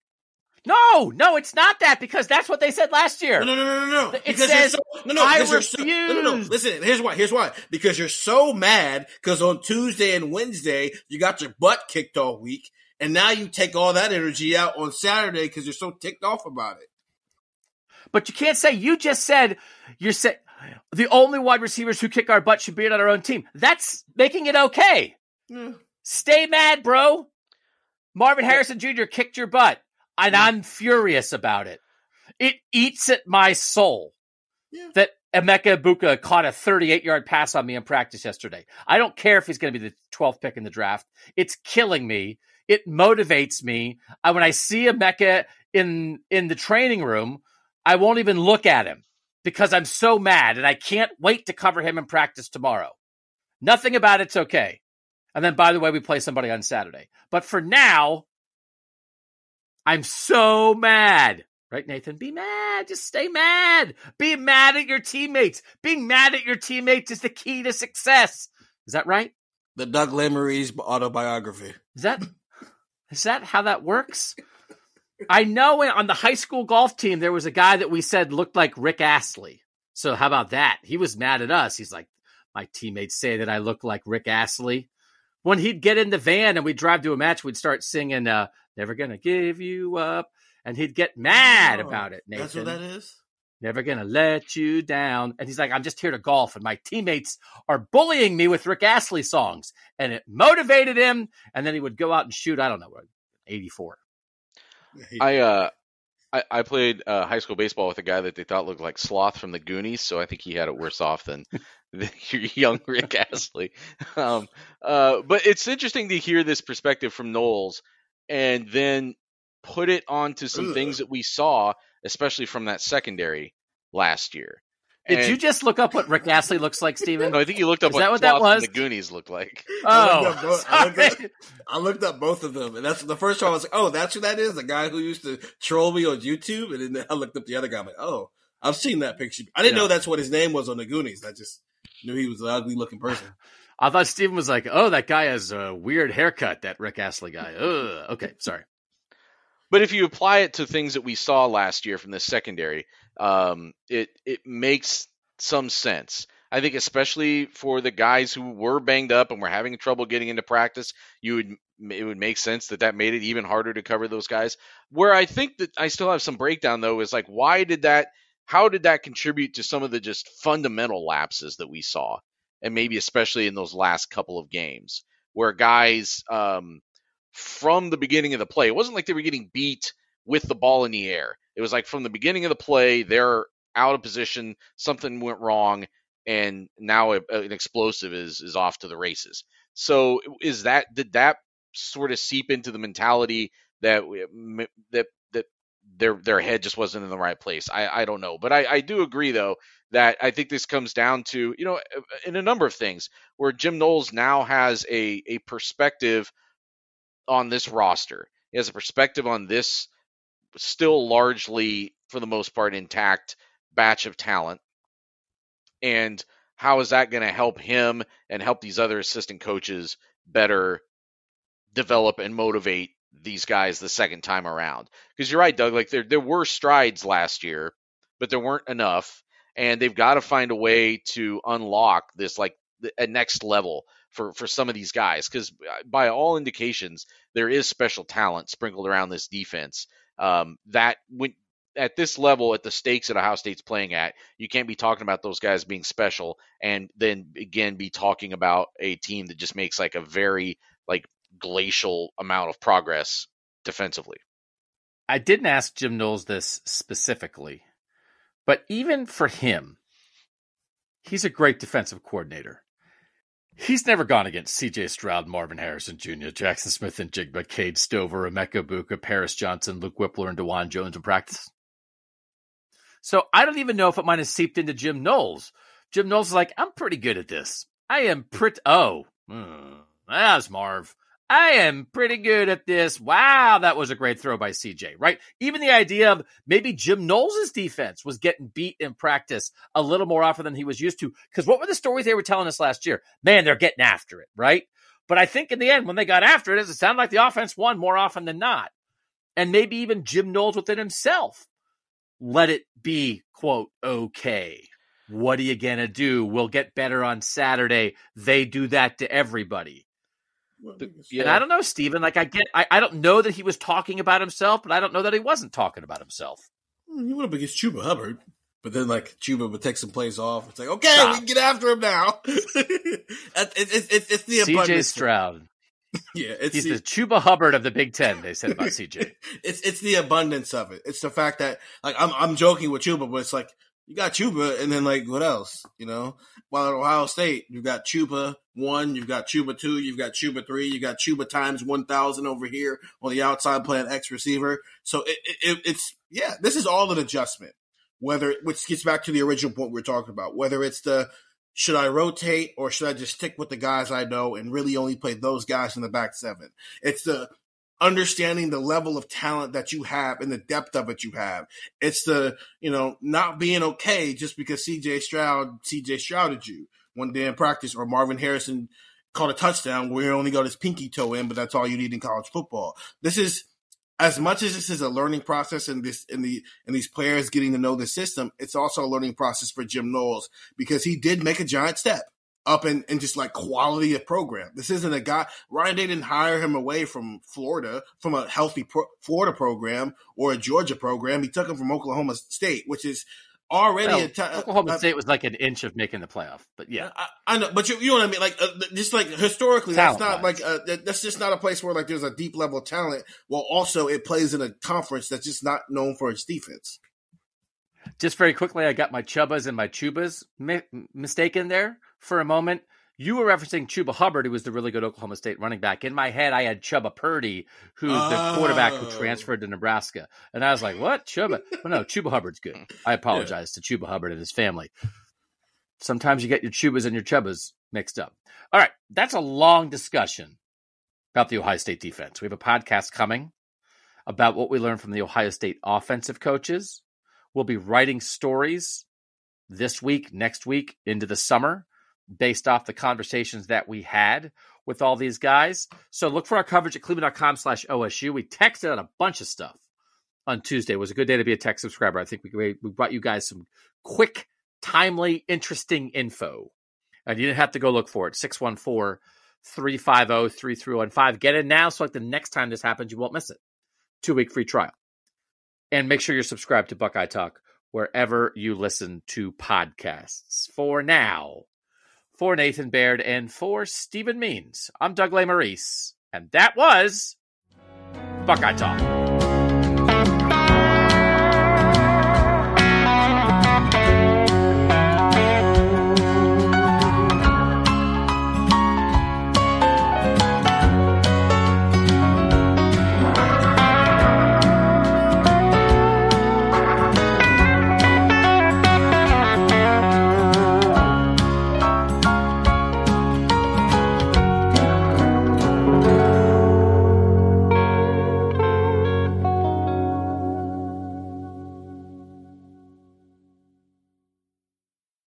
No, no, it's not that because that's what they said last year. No, no, no, no, no. It Because says, you're so, no, no, I because you're so, no, no, no. refuse. Listen, here's why. Here's why. Because you're so mad because on Tuesday and Wednesday you got your butt kicked all week, and now you take all that energy out on Saturday because you're so ticked off about it. But you can't say you just said you're say, the only wide receivers who kick our butt should be on our own team. That's making it okay. Yeah. Stay mad, bro. Marvin Harrison Junior kicked your butt, and I'm furious about it. It eats at my soul Yeah. that Emeka Ibuka caught a thirty-eight-yard pass on me in practice yesterday. I don't care if he's going to be the twelfth pick in the draft. It's killing me. It motivates me. I, when I see Emeka in in the training room, I won't even look at him because I'm so mad, and I can't wait to cover him in practice tomorrow. Nothing about it's okay. And then, by the way, we play somebody on Saturday. But for now, I'm so mad. Right, Nathan? Be mad. Just stay mad. Be mad at your teammates. Being mad at your teammates is the key to success. Is that right? The Doug Lesmerise's autobiography. Is that is that how that works? I know on the high school golf team, there was a guy that we said looked like Rick Astley. So how about that? He was mad at us. He's like, my teammates say that I look like Rick Astley. When he'd get in the van and we'd drive to a match, we'd start singing, uh, Never Gonna Give You Up. And he'd get mad Oh, about it, Nathan. That's what that is? Never gonna let you down. And he's like, I'm just here to golf. And my teammates are bullying me with Rick Astley songs. And it motivated him. And then he would go out and shoot, I don't know, eighty-four. I uh, I, I played uh, high school baseball with a guy that they thought looked like Sloth from the Goonies, so I think he had it worse off than the young Rick Astley. Um, uh, but it's interesting to hear this perspective from Knowles, and then put it onto some Ugh. things that we saw, especially from that secondary last year. Did And- you just look up what Rick Astley looks like, Steven? No, I think you looked up Is what, that what that Sloth from was? the Goonies looked like. I looked Oh, up both- I looked up- sorry. I looked up both of them, and that's the first one I was like, "Oh, that's who that is." The guy who used to troll me on YouTube, and then I looked up the other guy. I'm like, "Oh, I've seen that picture." I didn't Yeah. know that's what his name was on the Goonies. I just knew he was an ugly-looking person. I thought Steven was like, oh, that guy has a weird haircut, that Rick Astley guy. Ugh. Okay, sorry. But if you apply it to things that we saw last year from the secondary, um, it it makes some sense. I think especially for the guys who were banged up and were having trouble getting into practice, you would it would make sense that that made it even harder to cover those guys. Where I think that I still have some breakdown though is like, why did that? How did that contribute to some of the just fundamental lapses that we saw, and maybe especially in those last couple of games where guys um, from the beginning of the play, it wasn't like they were getting beat with the ball in the air. It was like from the beginning of the play, they're out of position, something went wrong, and now a, an explosive is is off to the races. So is that did that sort of seep into the mentality that that that their their head just wasn't in the right place? I, I don't know, but I, I do agree though that I think this comes down to, you know, in a number of things where Jim Knowles now has a a perspective on this roster. He has a perspective on this still largely, for the most part, intact batch of talent. And how is that going to help him and help these other assistant coaches better develop and motivate these guys the second time around. Because you're right, Doug, like there there were strides last year, but there weren't enough, and they've got to find a way to unlock this like a next level for for some of these guys, because by all indications there is special talent sprinkled around this defense. Um, that when at this level, at the stakes that Ohio State's playing at, you can't be talking about those guys being special and then again be talking about a team that just makes like a very like glacial amount of progress defensively. I didn't ask Jim Knowles this specifically, but even for him, he's a great defensive coordinator. He's never gone against C J Stroud, Marvin Harrison Junior, Jackson Smith and Jigba, Cade Stover, Emeka Buka, Paris Johnson, Luke Whippler, and DeJuan Jones in practice. So I don't even know if it might have seeped into Jim Knowles. Jim Knowles is like, I'm pretty good at this. I am pretty, oh, hmm, that's Marv. I am pretty good at this. Wow, that was a great throw by C J, right? Even the idea of maybe Jim Knowles' defense was getting beat in practice a little more often than he was used to. Because what were the stories they were telling us last year? Man, they're getting after it, right? But I think in the end, when they got after it, it sounded like the offense won more often than not. And maybe even Jim Knowles within himself let it be, quote, okay. What are you going to do? We'll get better on Saturday. They do that to everybody. The, yeah. And I don't know, Steven, like I get, I, I don't know that he was talking about himself, but I don't know that he wasn't talking about himself. He went up against Chuba Hubbard, but then like Chuba would take some plays off. It's like, okay, Stop. we can get after him now. it, it, it, it, it's the abundance. C J Stroud. Yeah, it's he's the, the Chuba Hubbard of the Big Ten. They said about C J. it's it's the abundance of it. It's the fact that like I'm I'm joking with Chuba, but it's like you got Chuba, and then like what else? You know, while at Ohio State, you've got Chuba one, you've got Chuba two, you've got Chuba three, you got Chuba times one thousand over here on the outside playing X receiver. So it, it, it's yeah, this is all an adjustment. Whether which gets back to the original point we were talking about, whether it's the should I rotate or should I just stick with the guys I know and really only play those guys in the back seven? It's the understanding the level of talent that you have and the depth of it you have. It's the, you know, not being okay just because C J Stroud, C J Strouded you one day in practice, or Marvin Harrison caught a touchdown where he only got his pinky toe in, but that's all you need in college football. This is, as much as this is a learning process and this and the and these players getting to know the system, it's also a learning process for Jim Knowles because he did make a giant step up in, in just like quality of program. This isn't a guy, Ryan Day didn't hire him away from Florida, from a healthy pro, Florida program or a Georgia program. He took him from Oklahoma State, which is already well, a t- Oklahoma uh, State was like an inch of making the playoff, but yeah, I, I know, but you, you know what I mean. Like, uh, just like historically, talent that's not wise. like uh, that's just not a place where like there's a deep level of talent. Well, also it plays in a conference that's just not known for its defense. Just very quickly, I got my Chubbas and my Chubas mi- mistaken there for a moment. You were referencing Chuba Hubbard, who was the really good Oklahoma State running back. In my head, I had Chubba Purdy, who's oh. the quarterback who transferred to Nebraska. And I was like, what? Chuba? Well, no, Chuba Hubbard's good. I apologize yeah. to Chuba Hubbard and his family. Sometimes you get your Chubas and your Chubbas mixed up. All right, that's a long discussion about the Ohio State defense. We have a podcast coming about what we learned from the Ohio State offensive coaches. We'll be writing stories this week, next week, into the summer, based off the conversations that we had with all these guys. So look for our coverage at cleveland.com slash OSU. We texted out a bunch of stuff on Tuesday. It was a good day to be a tech subscriber. I think we, we brought you guys some quick, timely, interesting info. And you didn't have to go look for it. six one four, three five zero, three three one five. Get in now so like the next time this happens, you won't miss it. Two-week free trial. And make sure you're subscribed to Buckeye Talk wherever you listen to podcasts. For now, for Nathan Baird and for Stephen Means, I'm Doug Lesmerises, and that was Buckeye Talk.